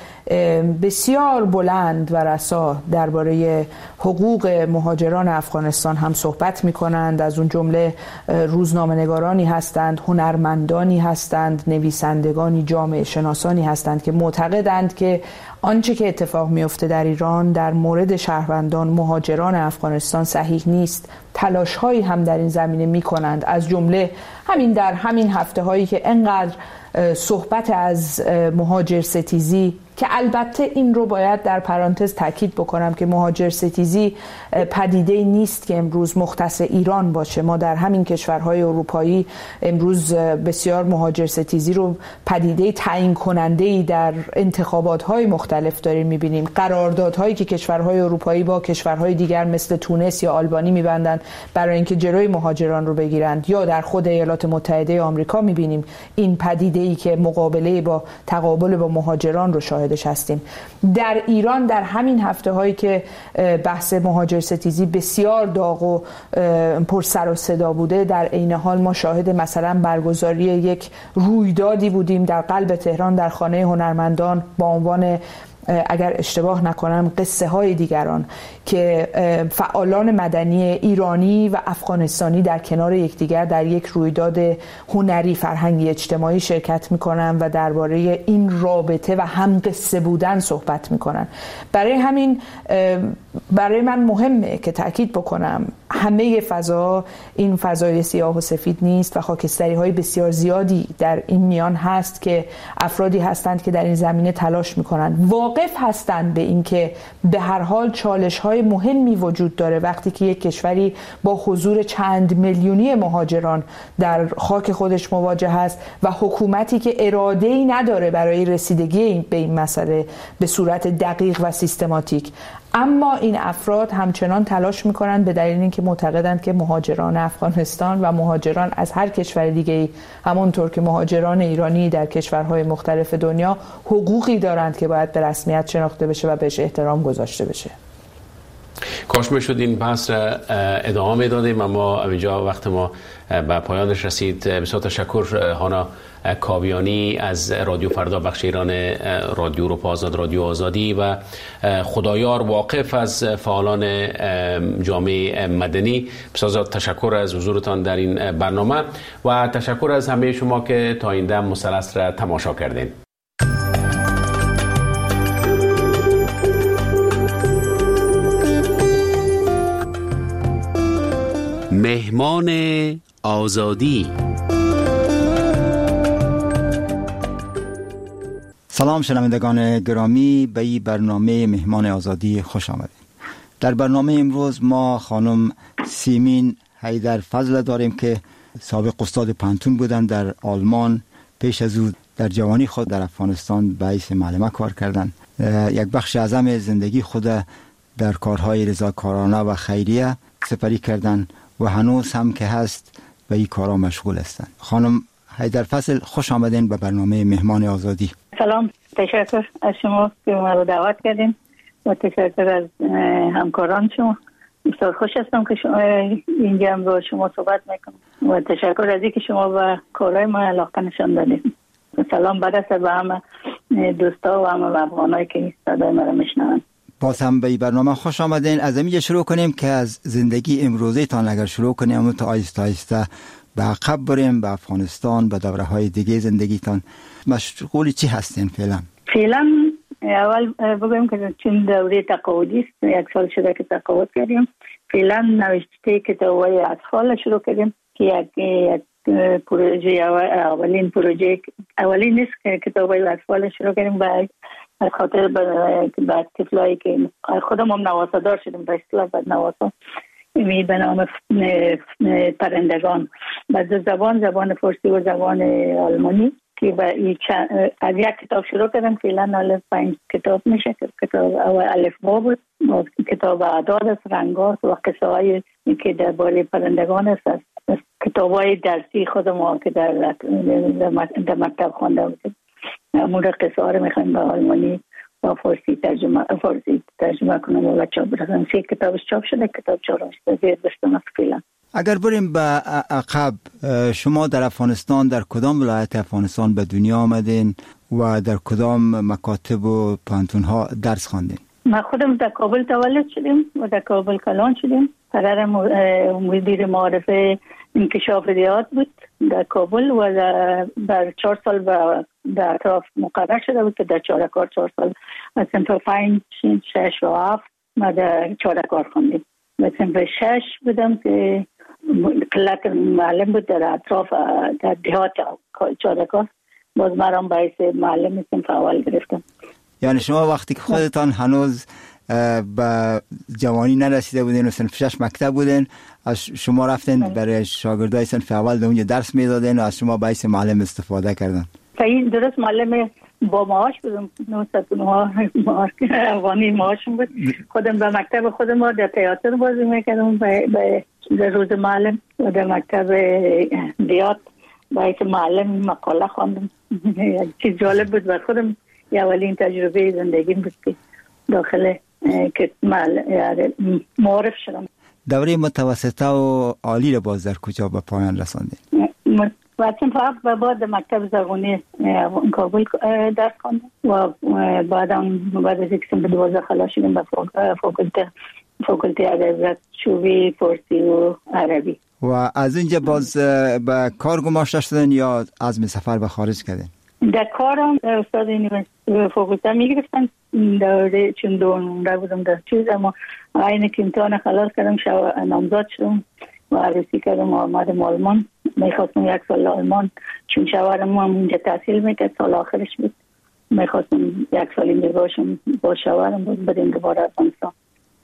بسیار بلند و رسا درباره حقوق مهاجران افغانستان هم صحبت می کنند. از اون جمله روزنامه‌نگارانی هستند، هنرمندانی هستند، نویسندگانی، جامعه شناسانی هستند که معتقدند که آنچه که اتفاق میفته در ایران در مورد شهروندان مهاجران افغانستان صحیح نیست. تلاش هایی هم در این زمینه می کنند، از جمله همین در همین هفته هایی که انقدر صحبت از مهاجر ستیزی، که البته این رو باید در پرانتز تاکید بکنم که مهاجر ستیزی پدیده نیست که امروز مختص ایران باشه. ما در همین کشورهای اروپایی امروز بسیار مهاجر ستیزی رو پدیده تعیین کننده‌ای در انتخابات‌های مختلف داریم می‌بینیم. قراردادهایی که کشورهای اروپایی با کشورهای دیگر مثل تونس یا آلبانی می‌بندند برای اینکه جلوی مهاجران رو بگیرند، یا در خود ایالات متحده آمریکا می‌بینیم این پدیده‌ای که مقابله با تقابل با مهاجران رو شاهدش هستیم. در ایران در همین هفته هایی که بحث مهاجر ستیزی بسیار داغ و پر سر و صدا بوده، در عین حال ما شاهد مثلا برگزاری یک رویدادی بودیم در قلب تهران در خانه هنرمندان با عنوان، اگر اشتباه نکنم، قصه های دیگران، که فعالان مدنی ایرانی و افغانستانی در کنار یکدیگر در یک رویداد هنری فرهنگی اجتماعی شرکت میکنن و درباره این رابطه و هم قصه بودن صحبت میکنن. برای همین برای من مهمه که تأکید بکنم همه فضا این فضای سیاه و سفید نیست و خاکستری های بسیار زیادی در این میان هست که افرادی هستند که در این زمینه تلاش میکنند، واقف هستند به این که به هر حال چالش های مهمی وجود داره وقتی که یک کشوری با حضور چند میلیونی مهاجران در خاک خودش مواجه هست و حکومتی که اراده‌ای نداره برای رسیدگی به این مسئله به صورت دقیق و سیستماتیک. اما این افراد همچنان تلاش میکنند به دلیل اینکه معتقدند که مهاجران افغانستان و مهاجران از هر کشور دیگه‌ای همونطور که مهاجران ایرانی در کشورهای مختلف دنیا حقوقی دارند که باید به رسمیت شناخته بشه و بهش احترام گذاشته بشه. کاش میشد این بحث را ادامه دادیم، اما اینجا وقت ما به پایانش رسید. بسیار تشکر هانا کاویانی از رادیو فردا بخش ایران رادیو اروپا آزاد رادیو آزادی و خدایار واقف از فعالان جامعه مدنی. بسیار تشکر از حضورتان در این برنامه و تشکر از همه شما که تا این دم مثلث را تماشا کردین. مهمان آزادی. سلام شنوندگان گرامی، به این برنامه مهمان آزادی خوش آمدید. در برنامه امروز ما خانم سیمین حیدرفضل داریم که سابق استاد پانتون بودند در آلمان. پیش از او در جوانی خود در افغانستان به حیث معلمه کار کردند. یک بخش اعظم زندگی خود در کارهای رضاکارانه و خیریه سپری کردند و هنوز هم که هست به این کارها مشغول هستند. خانم حیدرفضل خوش آمدین به برنامه مهمان آزادی. سلام، تشکر از شما که ما رو دعوت کردین و تشکر از همکاران شما. بسیار خوش هستم که شما اینجا با شما صحبت میکنم و تشکر از اینکه شما به کارهای ما علاقه نشان دادید. سلام برسه به همه دوستا و همه افغانایی که صدای ما رو میشنوند. باز هم به این برنامه خوش آمدین. از اینجا شروع کنیم که از زندگی امروزه تان اگر شروع کنیم اما تا آیسته آیسته به عقب بریم به افغانستان، به دوره های دیگه زندگیتان. مشغول چی هستین فعلا؟ فعلا اول بگویم که چون دوره تقاعدی است، یک سال شده که تقاعد کردیم. فعلا نوشته کتاب‌های اطفال شروع کردیم که یک یک پروژه اولین پروژه اولین نیست که کتاب‌های اطفال شروع کردیم به خاطر بعد طفلایی که خودم هم نواسادار شدیم به اصطلاح بعد نواسا می به نام پرندگان با دو زبان، زبان فارسی و زبان آلمانی که با از یک کتاب شروع کردم. فعلا الف پنج کتاب میشه. کتاب اول الف با بود، کتاب اعداد است، رنگات و قصه های که درباره پرندگان است. کتاب های درسی خودم که در در مکتب خوانده بودم امور قصه ها رو میخوایم به آلمانی و فارسی ترجمه فارسی ترجمه کنم و چاپ برسم. سه کتابش چاپ شده، کتاب چهارمش زیر دستم است فعلا. اگر بریم به عقب، شما در افغانستان در کدام ولایت افغانستان به دنیا آمدین و در کدام مکاتب و پانتون ها درس خواندین؟ ما خودم در کابل تولد شدیم و در کابل کلان شدیم. پدرم مدیر معارف انکشاف ریاض بود در کابل و در چهار سال در اطراف مقرر شده بود که در چهارکار چهار سال از صنف پنج، شش و هفت ما در چهارکار خوندیم. و صنف شش بودم که قلت معلم بود در اطراف در دهات چهارکار، باز مرام باعث معلم صنف اول گرفتم. یعنی شما وقتی که خودتان هنوز به جوانی نرسیده بودین و صنف شش مکتب بودین، از شما رفتین برای شاگردای صنف اول در اونجا درس میدادین و از شما باعث معلم استفاده کردن؟ صحیح، درست. معلم با معاش بودم، نهصد و نه معاش افغانی معاشم بود. خودم به مکتب خودم ما در تئاتر بازی میکردم به روز معلم و در مکتب دیات باعث معلم مقاله خواندم. چیز جالب بود و خودم اولین تجربه زندگیم بود که داخل که معارف شدم. دوره متوسطه و عالی رو باز در کجا به پایان رساندین؟ بعد فقط به بعد مکتب زبانی کابل درس خواندم و بعدم بعد از اینکه به دوازده خلاص شدیم به فاکولته فاکولته ادبیات شعبه فارسی و عربی. و از اینجا باز به کار گماشته شدن یا عزم سفر به خارج کردین؟ در کارم استاد یونیورسیته فوق‌لیسانس میگرفتن دوره چون دوره بودم در چیز، اما اینه که امتحان خلاص کردم شو نامزد شدم و عروسی کردم و آمدم آلمان. میخواستم یک سال آلمان چون شوهرم هم اونجا تحصیل میکرد، سال آخرش بود. میخواستم یک سال اینجا باشم با شوهرم بود بدیم دوباره افغانستان.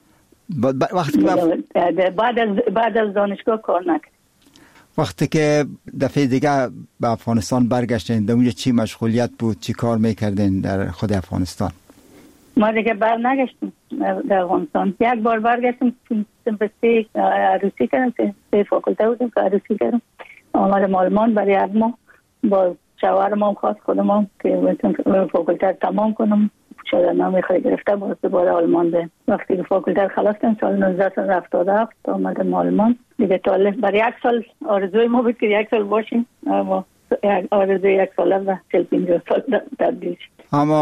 وقتی بعد از بعد از دانشگاه کار نکرد. وقتی که دفعه دیگه به افغانستان برگشتین در اونجا چی مشغولیت بود، چی کار میکردین در خود افغانستان؟ ما دیگه بر نگشتیم در افغانستان. یک بار برگشتیم سمپستی عروسی کردم، سه فاکلته بودیم که عروسی کردم. آمدم آلمان برای یک ماه با شوهرم هم خواست خودم هم که فاکلته تمام کنم. شده نامی خیلی گرفته باز دوباره آلمان ده. وقتی که فاکلته خلاص کردم سال نوزده هفتاد و هفت آمدم آلمان دیگه. طالب برای یک سال آرزوی ما بود که یک سال باشیم، اما آرزوی یک سال و چل پنجاه سال تبدیل شد. اما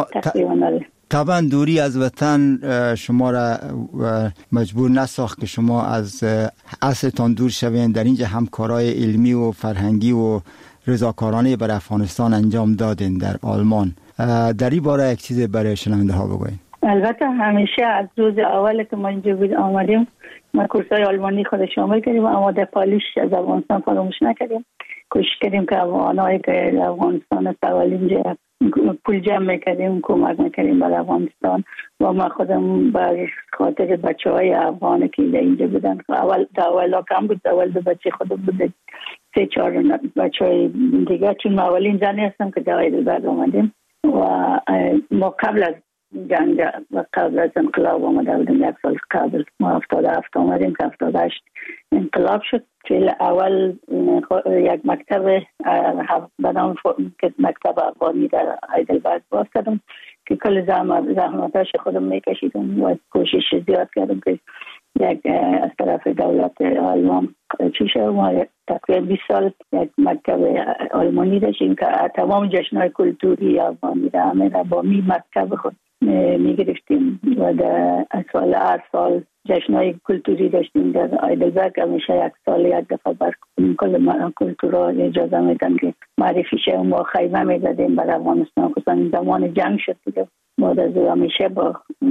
طبعا دوری از وطن شما را مجبور نساخت که شما از اصلتان دور شوین. در اینجا همکارای علمی و فرهنگی و رضاکارانه بر افغانستان انجام دادین در آلمان. در این باره یک چیز برای شنونده ها بگوین. البته همیشه از روز اول که ما اینجا بود آمدیم ما کورسای آلمانی خود شامل کردیم، اما در پالیش از افغانستان فراموش نکردیم. کوشش کردیم که افغانایی که افغانستان استقلال اینجا پول جمع میکردیم، کمک میکردیم برای افغانستان. و ما خودم بر خاطر بچه های افغانی که اینجا بودن، اول اول کم بود، اول دو بچه خودم بود، سه چهار بچه های دیگه، چون ما اولین زنی هستم که در هایدلبرگ آمدیم و ما قبل از جنگ و قبل از انقلاب آمده بودیم. یک سال قبل ما هفتاد و هفت آمدیم که هفتاد و هشت انقلاب شد. چون اول یک مکتب بدان که مکتب افغانی در هایدلبرگ باز کردم که کل زحمتاش خودم میکشیدم و کوشش زیاد کردم که یک از طرف دولت آلمان چی شد. ما تقریبا بیست سال یک مکتب آلمانی داشتیم که تمام جشن‌های کلتوری افغانی را همه را با می مکتب خود میگرفتیم و در سال هر سال جشن‌های کلتوری داشتیم در هایدلبرگ. همیشه یک سال یک دفعه بر کل کلتورها اجازه میدن که معرفی شه. ما خیمه میزدیم برای افغانستان، خصوصا زمان جنگ شد دیگه. ما در همیشه با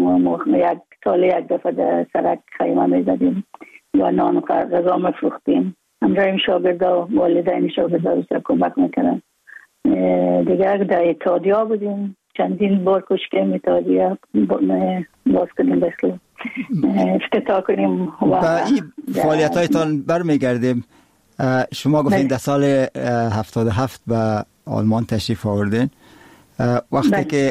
یک سال یک دفعه در سرک خیمه میزدیم و نان و غذا میفروختیم. همراهیم شاگردا و والدین شاگردا رو کمک میکنن. دیگه در اتحادیه بودیم، چندین بار کوشش کردیم اتحادیه باز کنیم بسلو افتتاح کنیم. و این فعالیت هایتان برمیگردیم. شما گفتین در سال هفتاد و هفت به آلمان تشریف آوردین. وقتی بله. که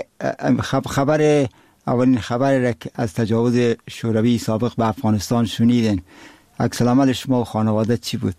خبر اولین خبر را از تجاوز شوروی سابق به افغانستان شنیدین، عکس العمل شما و خانواده چی بود؟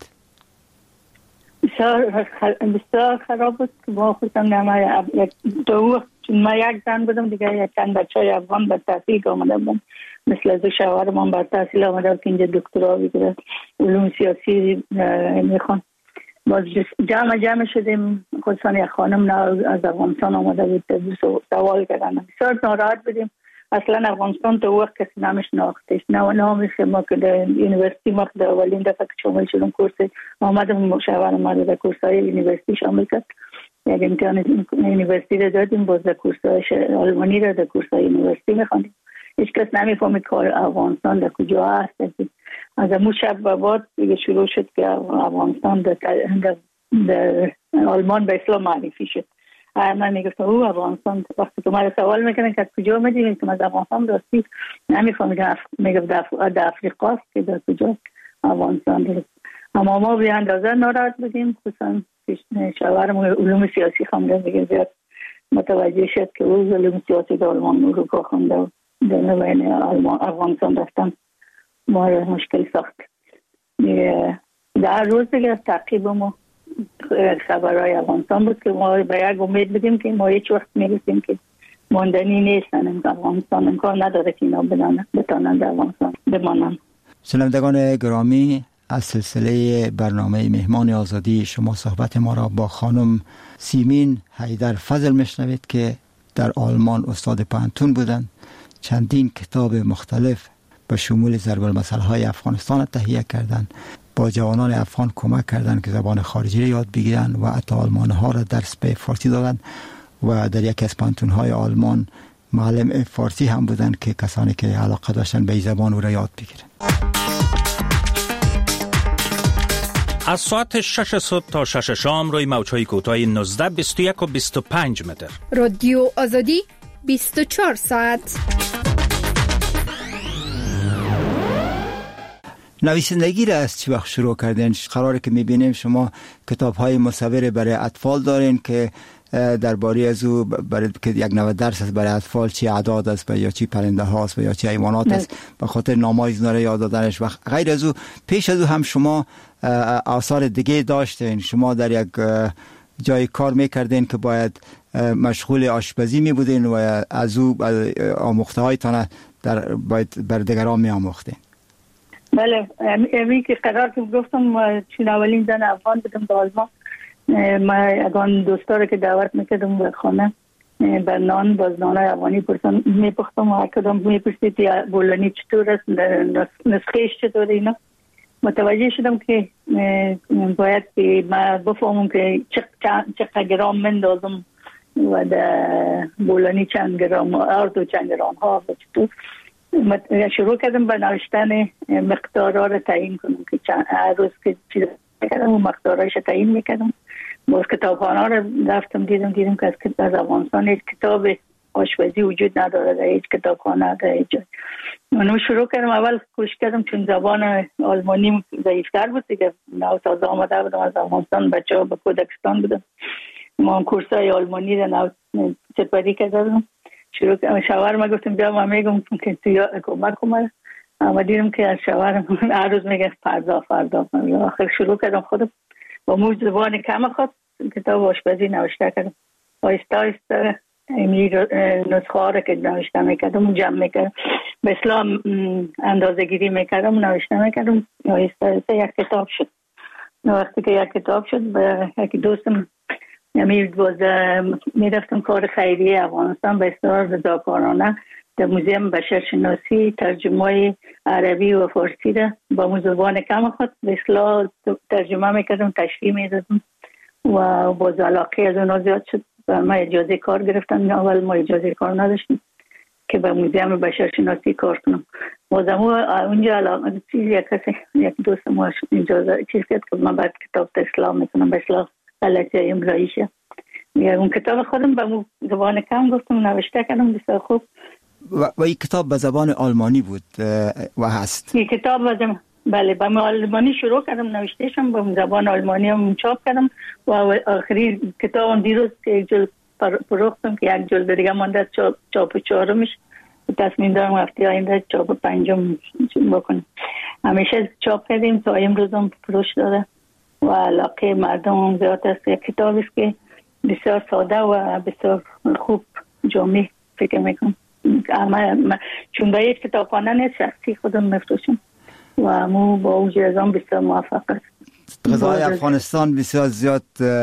بسیار بسیار خراب بود. ما خودم نما دو چون ما یک زن بودم دیگه، یک چند بچه های افغان بر تحصیل آمده بودن، مثل از شوهرم بر تحصیل آمده بود که اینجا دکترا بگیره، علوم سیاسی میخوان. باز جمع جمع شدیم، خصوصا یک خانم از افغانستان آمده بود، سوال کردن. بسیار ناراحت بودیم. اصلا افغانستان تو وقت کسی نامش ناختش، نه نامش ما که در یونیورسیتی ما در اولین دفعه که شامل شدم کورس آمدم، مشاورم ما در کورسای یونیورسیتی شامل کرد. یک امتحان یونیورسیتی رو دادیم، باز در کورسای آلمانی رو در کورسای یونیورسیتی میخواندیم. هیچ کس نمیفهمید که افغانستان در کجا هست. از امو شب و بعد دیگه شروع شد که افغانستان در, در, در آلمان به اسلام معرفی شد. من میگفتم او افغانستان، وقتی که من سوال میکنن که کجا میدیم که از افغانستان راستی نمیفهمید، میگفت در افریقا است که در کجا افغانستان دارست. اما ما به اندازه ناراحت بودیم، خصوصا شوهرم علوم سیاسی خونده دیگه زیاد متوجه شد که او علوم سیاسی در آلمان اروپا خونده و در بین آلمان افغانستان رفتن ما را مشکل ساخت. در روز دیگه تعقیب ما خبرهای افغانستان بود که ما به یک امید بدیم که ما هیچ وقت میرسیم که ماندنی نیستن افغانستان، امکان نداره که اینا بتانند افغانستان بمانند. شنوندگان گرامی، از سلسله برنامه مهمان آزادی شما صحبت ما را با خانم سیمین حیدر فضل میشنوید که در آلمان استاد پانتون بودند. چندین کتاب مختلف به شمول ضرب المثل های افغانستان تهیه کردند، با جوانان افغان کمک کردند که زبان خارجی را یاد بگیرند و حتی آلمان ها را درس به فارسی دادند و در یکی از پانتون‌های آلمان معلم فارسی هم بودن که کسانی که علاقه داشتن به زبان او را یاد بگیرن. از ساعت شش صبح تا شش شام روی موج‌های کوتاه نوزده، بیست و یک و بیست و پنج متر. رادیو آزادی بیست و چهار ساعت. نویسندگی را از چه وقت شروع کردین؟ قراره که میبینیم شما کتاب‌های مصور برای اطفال دارین که درباره از او برای که یک نوع درس است برای اطفال، چی اعداد است یا چی پرنده هاست یا چی حیوانات است، به خاطر نام‌های اینا را یاد دادنش. و غیر از او پیش از او هم شما آثار دیگه داشتین. شما در یک جای کار میکردین که باید مشغول آشپزی می بودین و از او آموخته هایتان در باید بر دیگران می آموختین. بله، امی که قرار که گفتم چون اولین زن افغان بودم در آلمان، ما اگان دوستا رو که دعوت میکردم به خانه به نان باز نان افغانی پرسن میپختم و کدام میپرسید یا بولانی چطور است، نسخهش چطور اینا. متوجه شدم که باید که ما بفهمم که چقدر گرام مندازم و در بولانی چند گرام ارد و چند گرام ها و چطور. شروع کردم به نوشتن مقدارها رو تعیین کنم که هر روز که چیز میکردم و مقدارهایش تعیین میکردم. باز کتابخانه رو رفتم دیدم دیدم که از افغانستان هیچ کتاب آشپزی وجود نداره در هیچ کتابخانه در هیچ جای. من شروع کردم، اول کوشش کردم چون زبان آلمانی ضعیف‌تر بود دیگه، نو تازه آمده بودم از افغانستان، بچه‌ها به کودکستان بودم، ما هم کورسای آلمانی رو نو سپری کردم. شروع کردم شوهر ما گفتم بیا ما میگم که تو کمک کنم، اما دیدم که از شوهرم هر روز میگه فردا فردا فردا. آخر شروع کردم خودم با موج زبان کم خود کتاب آشپزی نوشته کردم. آیسته آیسته این نسخه ها رو که نوشته میکردم جمع میکردم، به اسلام اندازه گیری میکردم نوشته میکردم. آیسته آیسته یک کتاب شد. وقتی که یک کتاب شد به یک دوستم باز میرفتم کار خیریه افغانستان به اصطلاح رضاکارانه در موزیم بشرشناسی ترجمه عربی و فارسی را با زبان کم خود به اصطلاح ترجمه میکردم، تشریح میدادم و باز علاقه از اونها زیاد شد. ما اجازه کار گرفتم، اول ما اجازه کار نداشتیم که به موزیم بشرشناسی کار کنم. بازم اونجا علاقه چیز یک کسی یک دوست ما اجازه چیز کرد که من بعد کتاب اسلام میکنم به اصطلاح غلطی املاییشه. اون کتاب خودم به زبان کم گفتم نوشته کردم بسیار خوب. و, و این کتاب به زبان آلمانی بود و هست؟ این کتاب به زبان بله به آلمانی شروع کردم نوشتهشم، به زبان آلمانی هم چاپ کردم و آخری کتابم دیروز که یک جلد فروختم که یک جلد دیگه مانده چاپ چاپ چهارمش، تصمیم دارم هفته آینده چاپ پنجم بکنم. همیشه چاپ کردیم تا امروز هم فروش داره و علاقه مردم هم زیاد است. یک کتاب است که بسیار ساده و بسیار خوب جامع فکر میکنم. اما چون به یک کتابخانه نیست، شخصی خودم میفروشم و مو با وجود از آن بسیار موفق است. غذای افغانستان بسیار زیاد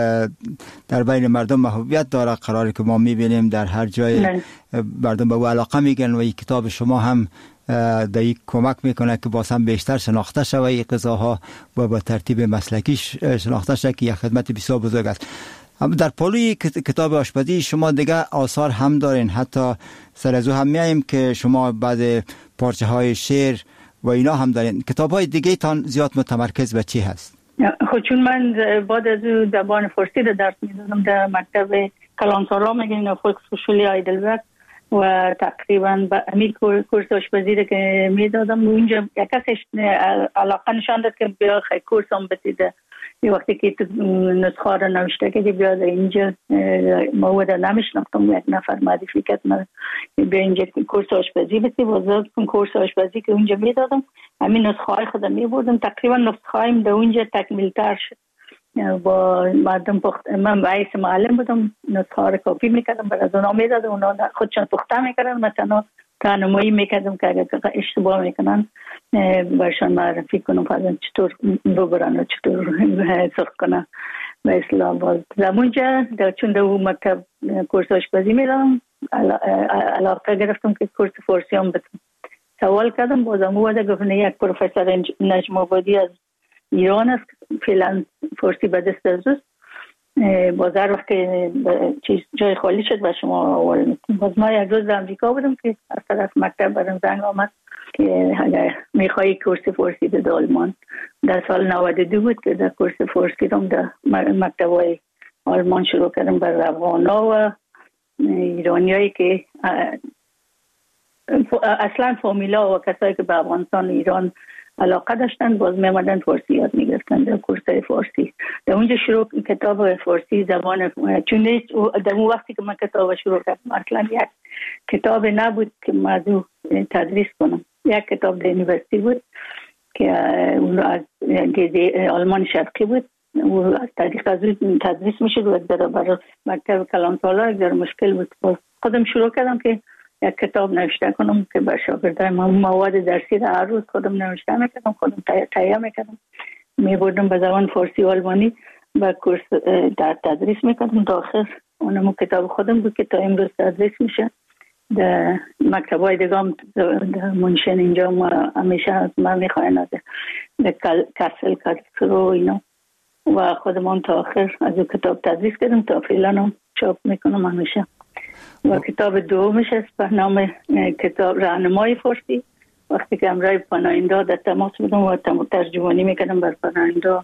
در بین مردم محبوبیت داره، قراره که ما میبینیم در هر جای مردم به او علاقه میگن و این کتاب شما هم در این کمک میکنه که باز هم بیشتر شناخته شود این غذاها و با ترتیب مسلکی شناخته شود که یک خدمت بسیار بزرگ است. در پالوی کتاب آشپزی شما دیگه آثار هم دارین، حتی سر از او هم میاییم که شما بعد پارچه های شعر و اینا هم دارین. کتاب های دیگه تان زیاد متمرکز به چی هست؟ خود چون من بعد از او زبان فارسی رو درس میدادم در مکتب کلانسارا میگن فولکسهوشولی هایدلبرگ و تقریبا به امیر کورس آشپزی رو که میدادم اونجا یک کسش علاقه نشان داد که بیا خیلی کورس هم بسیده. یه وقتی که تو نسخه رو نوشته که بیا در اینجا مواد نمیشناختم، یک نفر معرفی کرد من بیا اینجا کورس آشپزی بسی بازار کن. کورس آشپزی که اونجا میدادم همین نسخه های خودم میبردم، تقریبا نسخه هایم در اونجا تکمیل تر شد. با مردم پخت من باعث معلم بودم، نسخه ها رو کپی میکردم برای از اونا میدادم، اونا خودشان پخته میکردن، مثلا راهنمایی میکردم که اگر اشتباه میکنن برشان معرفی کنم فرضاً چطور ببرن و چطور سرخ کنن به اصطلاح. باز زمونجا چون در اون مکتب کورس آشپزی میدم علاقه گرفتم که کورس فارسی هم بدم. سوال کردم بازم اومده گفت یک پروفسور نجم آبادی از ایران است، فعلا فارسی به دست از اوست بازار وقت چیز جای خالی شد و شما آوردیم. باز ما یک روز در امریکا بودم که از طرف مکتب برام زنگ آمد که اگر میخوایی کورس فارسی در آلمان. در سال نود و دو بود که در کورس فارسی رو در مکتبای آلمان شروع کردم برای افغانا و ایرانیایی که اصلا فامیلا و کسایی که به افغانستان و ایران علاقه داشتن باز میمدن فارسی یاد میگرفتن در کورس فارسی. در اونجا شروع کتاب فارسی زبان، چون در اون وقتی که من کتاب شروع کردم اصلا یک کتاب نبود که موضوع تدریس کنم. یک کتاب در یونیورسیتی بود که اون از آلمان شرقی بود، و از طریق از تدریس میشد و در برای مکتب کلان سالار در مشکل بود. باز خودم شروع کردم که یک کتاب نوشته کنم که بر شاگردای من مواد درسی را هر روز خودم نوشته میکردم، خودم تهیه میکردم، میبردم به زبان فارسی و آلمانی و کورس در تدریس میکردم تا آخر اونم کتاب خودم بود که تا امروز تدریس میشه. در مکتبای دیگه هم در منشن اینجا ما همیشه از من میخواین از کسل کسل و اینا و خودم هم تا آخر از اون کتاب تدریس کردم تا فعلا هم چاپ میکنم همیشه. و کتاب دومش است به نام کتاب راهنمای فارسی. وقتی که امرای پناهنده در تماس بودم و ترجمانی میکردم بر پناهنده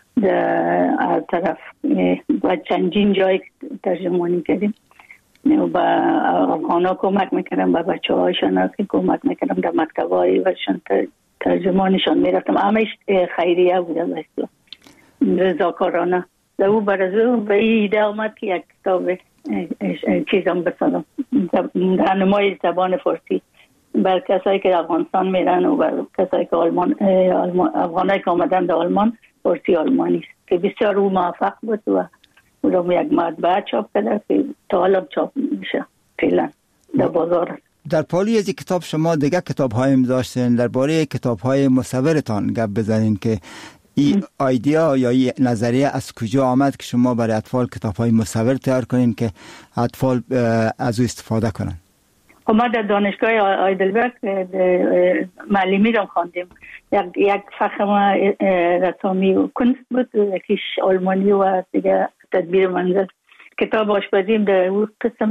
در طرف و چندین جای ترجمانی کردیم و با افغانا کمک میکردم و بچه هایشان که کمک میکردم در مکتب های وشان ترجمانشان میرفتم. همش خیریه بودم بسیار رضاکارانه. در او برازو به ایده آمد که یک کتاب چیزم بسازم، راهنمای زبان فارسی بر کسایی که افغانستان میرن و بر کسایی که آلمان افغانایی که آمدن در آلمان فارسی آلمانی است که بسیار او موفق بود و او رو یک مطبعه چاپ کرده که تا حالا چاپ میشه فعلا در بازار. در پالی از کتاب شما دیگه کتاب هایم داشتین، درباره کتاب های مصورتان گپ بزنین که این ایدیا یا این نظریه از کجا آمد که شما برای اطفال کتاب های مصور تیار کنین که اطفال از او استفاده کنن؟ ما در دانشگاه آیدلبرگ معلمی رو خواندیم. یک یک فخم رسامی و کنست بود، یکیش آلمانی و دیگه تدبیر منزل. کتاب آشپزیم در اون قسم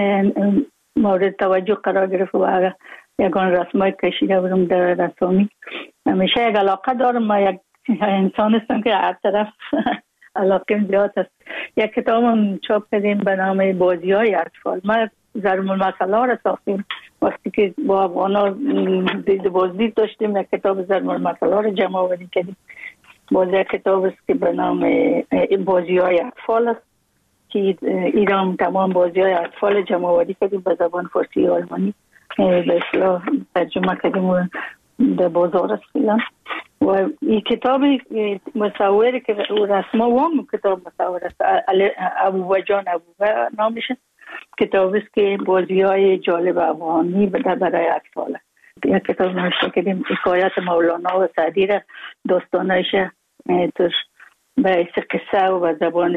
مورد توجه قرار گرفت و یکان رسمای کشیده بودم در رسامی. همیشه یک علاقه دارم، ما یک انسان هستم که هر طرف علاقه زیاد است. یک کتاب هم چاپ کردیم به نام بازی های اطفال. ما ضرب المثل ها را ساختیم. وقتی که با افغانا دید بازدید داشتیم یک کتاب ضرب المثل ها را جمع آوری کردیم. باز یک کتاب است که به نام بازی های اطفال است که ایران تمام بازی های اطفال جمع آوری کردیم به زبان فارسی و آلمانی به اصطلاح ترجمه کردیم و در بازار است فیلم. و این کتاب مصوری که رسما وام کتاب مصور است، ابوبا جان ابوبا نامشه. کتاب است که بازی های جالب افغانی برای اطفال است. یک کتاب نوشته کردیم حکایت مولانا و سعدی را داستانایش توش به قصه و به زبان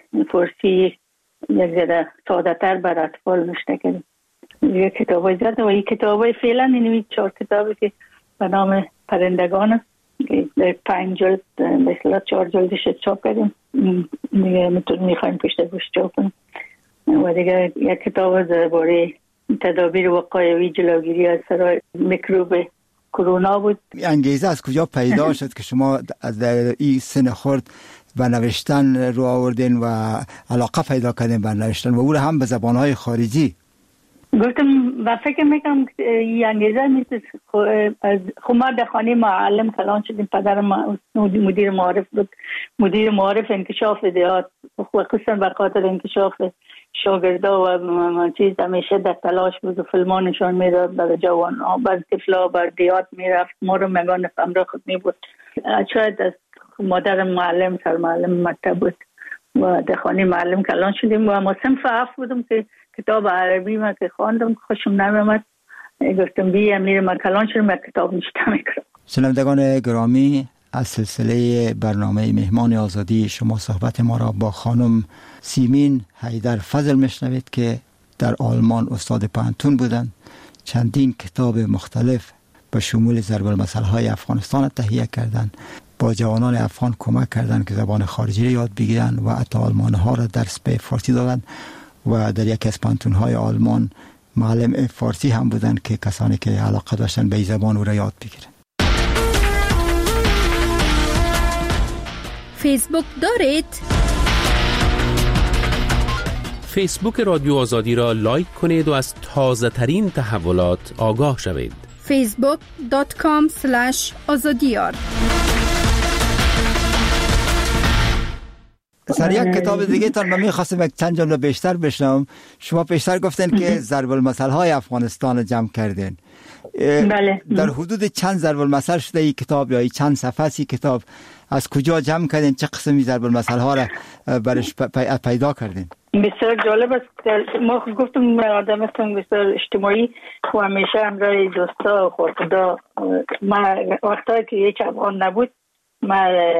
فارسی یک ذره ساده تر بر اطفال نوشته کردیم. یک کتاب های زیاده و این کتاب های فعلا این چهار کتابی که به نام پرندگان است که در پنج جلد مثلا چهار جلدش چاپ کردیم، دیگه میخوایم پشت گوش چاپ کنیم. و دیگه یک کتاب درباره تدابیر وقایوی جلوگیری از سرای میکروب کرونا بود. انگیزه از کجا پیدا شد که شما از این سن خرد و نوشتن رو آوردین و علاقه پیدا کردین به نوشتن و او هم به زبانهای خارجی؟ گفتم و فکر میکنم این انگیزه میشه. خب ما در خانه معلم کلان شدیم. پدر ما مدیر معارف بود، مدیر معارف انکشاف دیات و خصوصا به خاطر انکشاف شاگردا و چیز همیشه در تلاش بود و فیلم‌ها نشان میداد برای جوان ها، برای طفلا، برای دیات میرفت. ما رو میگان همراه خود می بود. شاید از مادر معلم سر معلم مکتب بود و در خانه معلم کلان شدیم و ما صنف هفت بودم که کتاب عربی ما که خواندم خوشم نمیامد. گفتم بیا میرم من کلان شدم یک کتاب نوشته میکنم. شنوندگان گرامی، از سلسله برنامه مهمان آزادی شما صحبت ما را با خانم سیمین حیدر فضل میشنوید که در آلمان استاد پانتون بودند. چندین کتاب مختلف به شمول ضرب المثل های افغانستان تهیه کردند با جوانان افغان کمک کردن که زبان خارجی را یاد بگیرن و حتی آلمان ها را درس به فارسی دادن و در یکی از پانتون های آلمان معلم فارسی هم بودن که کسانی که علاقه داشتن به این زبان او را یاد بگیرن. فیسبوک دارید؟ فیسبوک رادیو آزادی را لایک کنید و از تازه ترین تحولات آگاه شوید. فیسبوک دات کام اسلش آزادیار. سر یک کتاب دیگه تان من می‌خواستم یک چند جمله بیشتر بشنوم. شما پیشتر گفتن که ضرب المثل های افغانستان رو جمع کردین. بله. در حدود چند ضرب المثل شده این کتاب یا این چند صفحه سی کتاب از کجا جمع کردین؟ چه قسمی ضرب المثل ها را برش پیدا کردین؟ بسیار جالب است. ما گفتم آدم هستم بسیار اجتماعی و همیشه همراه دوستا و خورخدا. ما وقتایی که یک افغان نبود ما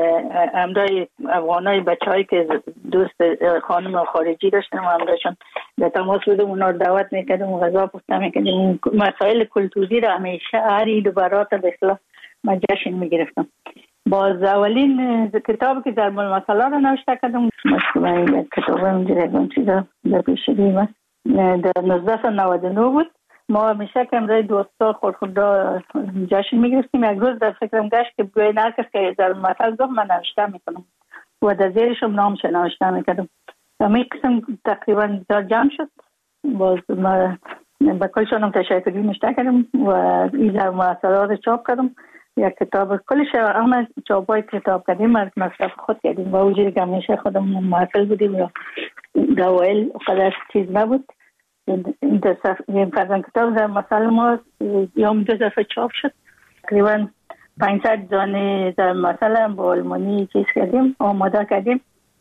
همراه افغانای بچه هایی که دوست خانم خارجی داشتم و همراهشون در تماس بودم، اونا رو دعوت میکردم و غذا پخته میکردم. مسائل کلتوری را همیشه هر عید و برات به اصطلاح ما جشن میگرفتم. باز اولین کتابی که ضرب المثل را نوشته کردم مثلا کتاب اونجا چیزا در پیش دیمه در نوزده نود و نه بود. ما همیشه که امروز دوستا خورخدا جشن میگرفتیم. یک روز در فکرم گشت که بگوی هر کس که ضرب المثل گفت من نوشته میکنم و در زیرشم نامش نوشته میکردم. همین قسم تقریبا در جمع شد. باز ما با کلشانم تشکری نوشته کردم و این ضرب المثل را چاپ کردم. یک کتاب کلش همه چاپای کتاب کردیم از مصرف خود کردیم و وجودی که همیشه خودم محفل بودیم یا دوائل قدر چیز نبود. این فرزن کتاب در مثل ما یوم دو دفعه چاپ شد. تقریبا پانصد دانه در مثل هم با آلمانی چیز کردیم آماده کردیم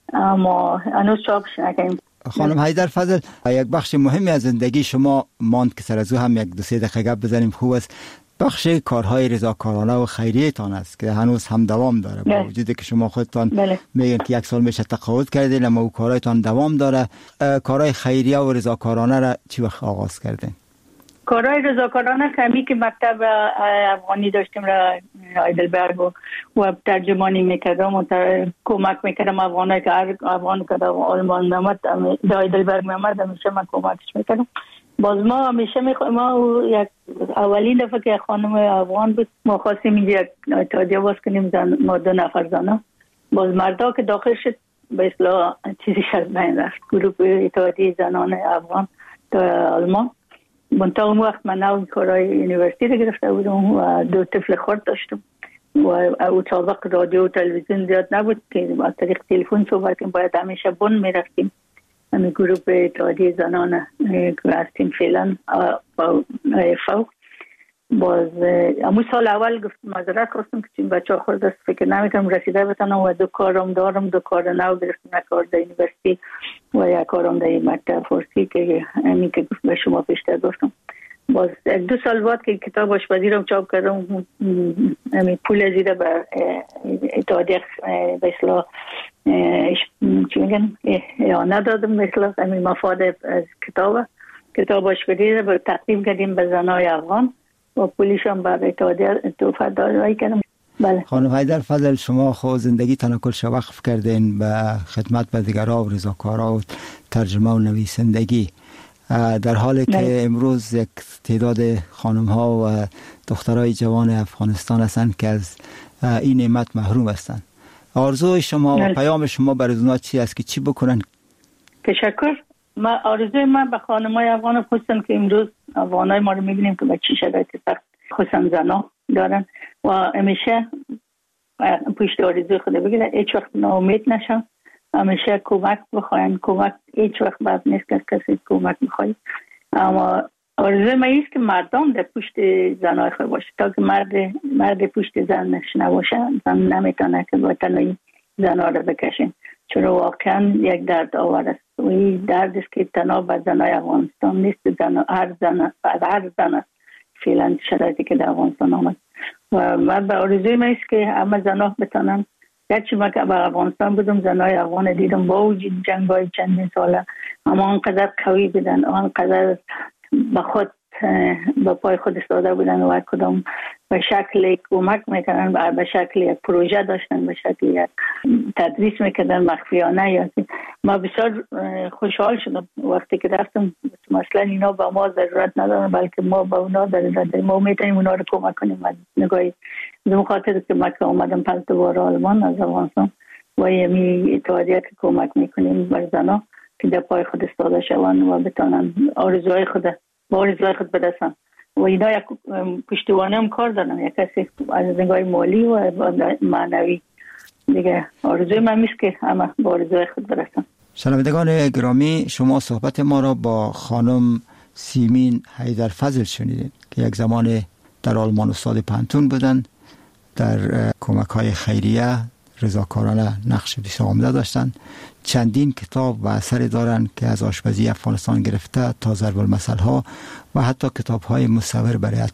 اما هنوز چاپش نکردیم. خانم حیدر فضل، یک بخش مهمی از زندگی شما ماند که سر از او هم یک دو سه دقیقه گپ بزنیم خوب است. بخش کارهای رضاکارانه و خیریه تان است که هنوز هم دوام داره با وجودی که شما خودتان میگن که یک سال میشه تقاعد کردین اما او کارهایتان دوام داره. کارهای خیریه و رضاکارانه را چی وقت آغاز کردین؟ کارهای رضاکارانه کمی که مکتب افغانی داشتیم را هایدلبرگ و ترجمانی میکردم و کمک میکردم افغانایی که هر افغان که آلمان نمد در هایدلبرگ میامد همیشه من کمکش میکردم. باز ما همیشه میخوایم ما یک اولین دفعه که خانم افغان بود ما خواستیم اینجا یک اتحادیه باز کنیم زن ما دو نفر زنه. باز مردا که داخل شد به اصطلاح چیزی از بین رفت. گروه اتحادیه زنان افغان در آلمان. منطقه اون وقت من نو کارهای یونیورسیتی رو گرفته بودم و دو طفل خرد داشتم و او سابق رادیو و تلویزیون زیاد نبود که با طریق تلفن صحبت کنیم. باید همیشه بن میرفتیم. همین گروه اتحادیه زنان که هستیم فعلا با فوق. باز امو سال اول گفت معذرت خواستم که چون بچه ها خورد است فکر نمیکنم رسیده بتانم و دو کارم دارم دو کار نو گرفتم. یک کار در یونیورسیتی و یک کارم در مکتب فارسی که همین که به شما پیشتر گفتم. باز یک دو سال بعد که کتاب آشپزی رو چاپ کردم همین پول زیده به اتحادیه به اصطلاح چی میگن اعانه دادم مثلا همین مفاد از کتاب کتاب آشپزی رو به تقدیم کردیم به زنای افغان و پولیش هم بر اتحادیه توفه دادایی کردم. بله. خانم حیدر فضل، شما خود زندگی تان کلش وقف کردین به خدمت به دیگرها و رضاکارها و ترجمه و نویسندگی در حالی که بله. امروز یک تعداد خانم ها و دخترای جوان افغانستان هستند که از این نعمت محروم هستند. آرزوی شما و پیام شما برای اونا چی است که چی بکنن؟ تشکر. ما آرزوی من به خانمای افغان خصوصا که امروز افغانای ما رو میبینیم که به چی شرایط سخت خصوصا زنا دارن و همیشه پشت آرزوی خود بگیرن هیچ وقت ناامید نشن. همیشه کمک بخواین. کمک هیچ وقت بد نیست که کسی کمک میخواد. اما آرزوی من ایست که مردم در پشت زنای خود باشه تا که مرد مرد پشت زنش نباشه زن نمیتونه که با تنهایی زنها رو بکشین. چون واقعا یک درد آور است و این درد است که تنها به زنای افغانستان نیست. زن هر زن هر زن است فعلا شرایطی که در افغانستان آمد و من به آرزوی من ایست که همه زنها بتونن. گرچه من که به افغانستان بودم زنای افغان دیدم با وجود جنگ های چندین ساله اما آنقدر قوی بودن آنقدر به خود به پای خود ایستاده بودن و کدام به شکل کمک میکنن، به شکل یک پروژه داشتن، به شکل یک تدریس میکردن مخفیانه. یا ما بسیار خوشحال شدم وقتی که رفتم. مثلا اینا به ما ضرورت ندارن بلکه ما به اونا ضرورت داریم، ما میتونیم اونا رو کمک کنیم. نگاهی به خاطر که ما که اومدم پس دوباره آلمان از افغانستان و یمی اتحادیه که کمک میکنیم بر زنا که در پای خود ایستاده شوند و بتونن آرزوهای خود با آرزوهای خود برسن. و اینا یک پشتوانه هم کار دارن، یک کسی از نگاه مالی و معنوی. دیگه آرزوی من میست که همه با آرزوهای خود برسن. شنوندگان گرامی، شما صحبت ما را با خانم سیمین حیدرفضل شنیدید که یک زمان در آلمان استاد پانتون بودند، در کمک های خیریه رضاکارانه نقش بسیار عمده داشتند. چندین کتاب و اثری دارند که از آشپزی افغانستان گرفته تا ضرب المثل ها و حتی کتاب های مصور برای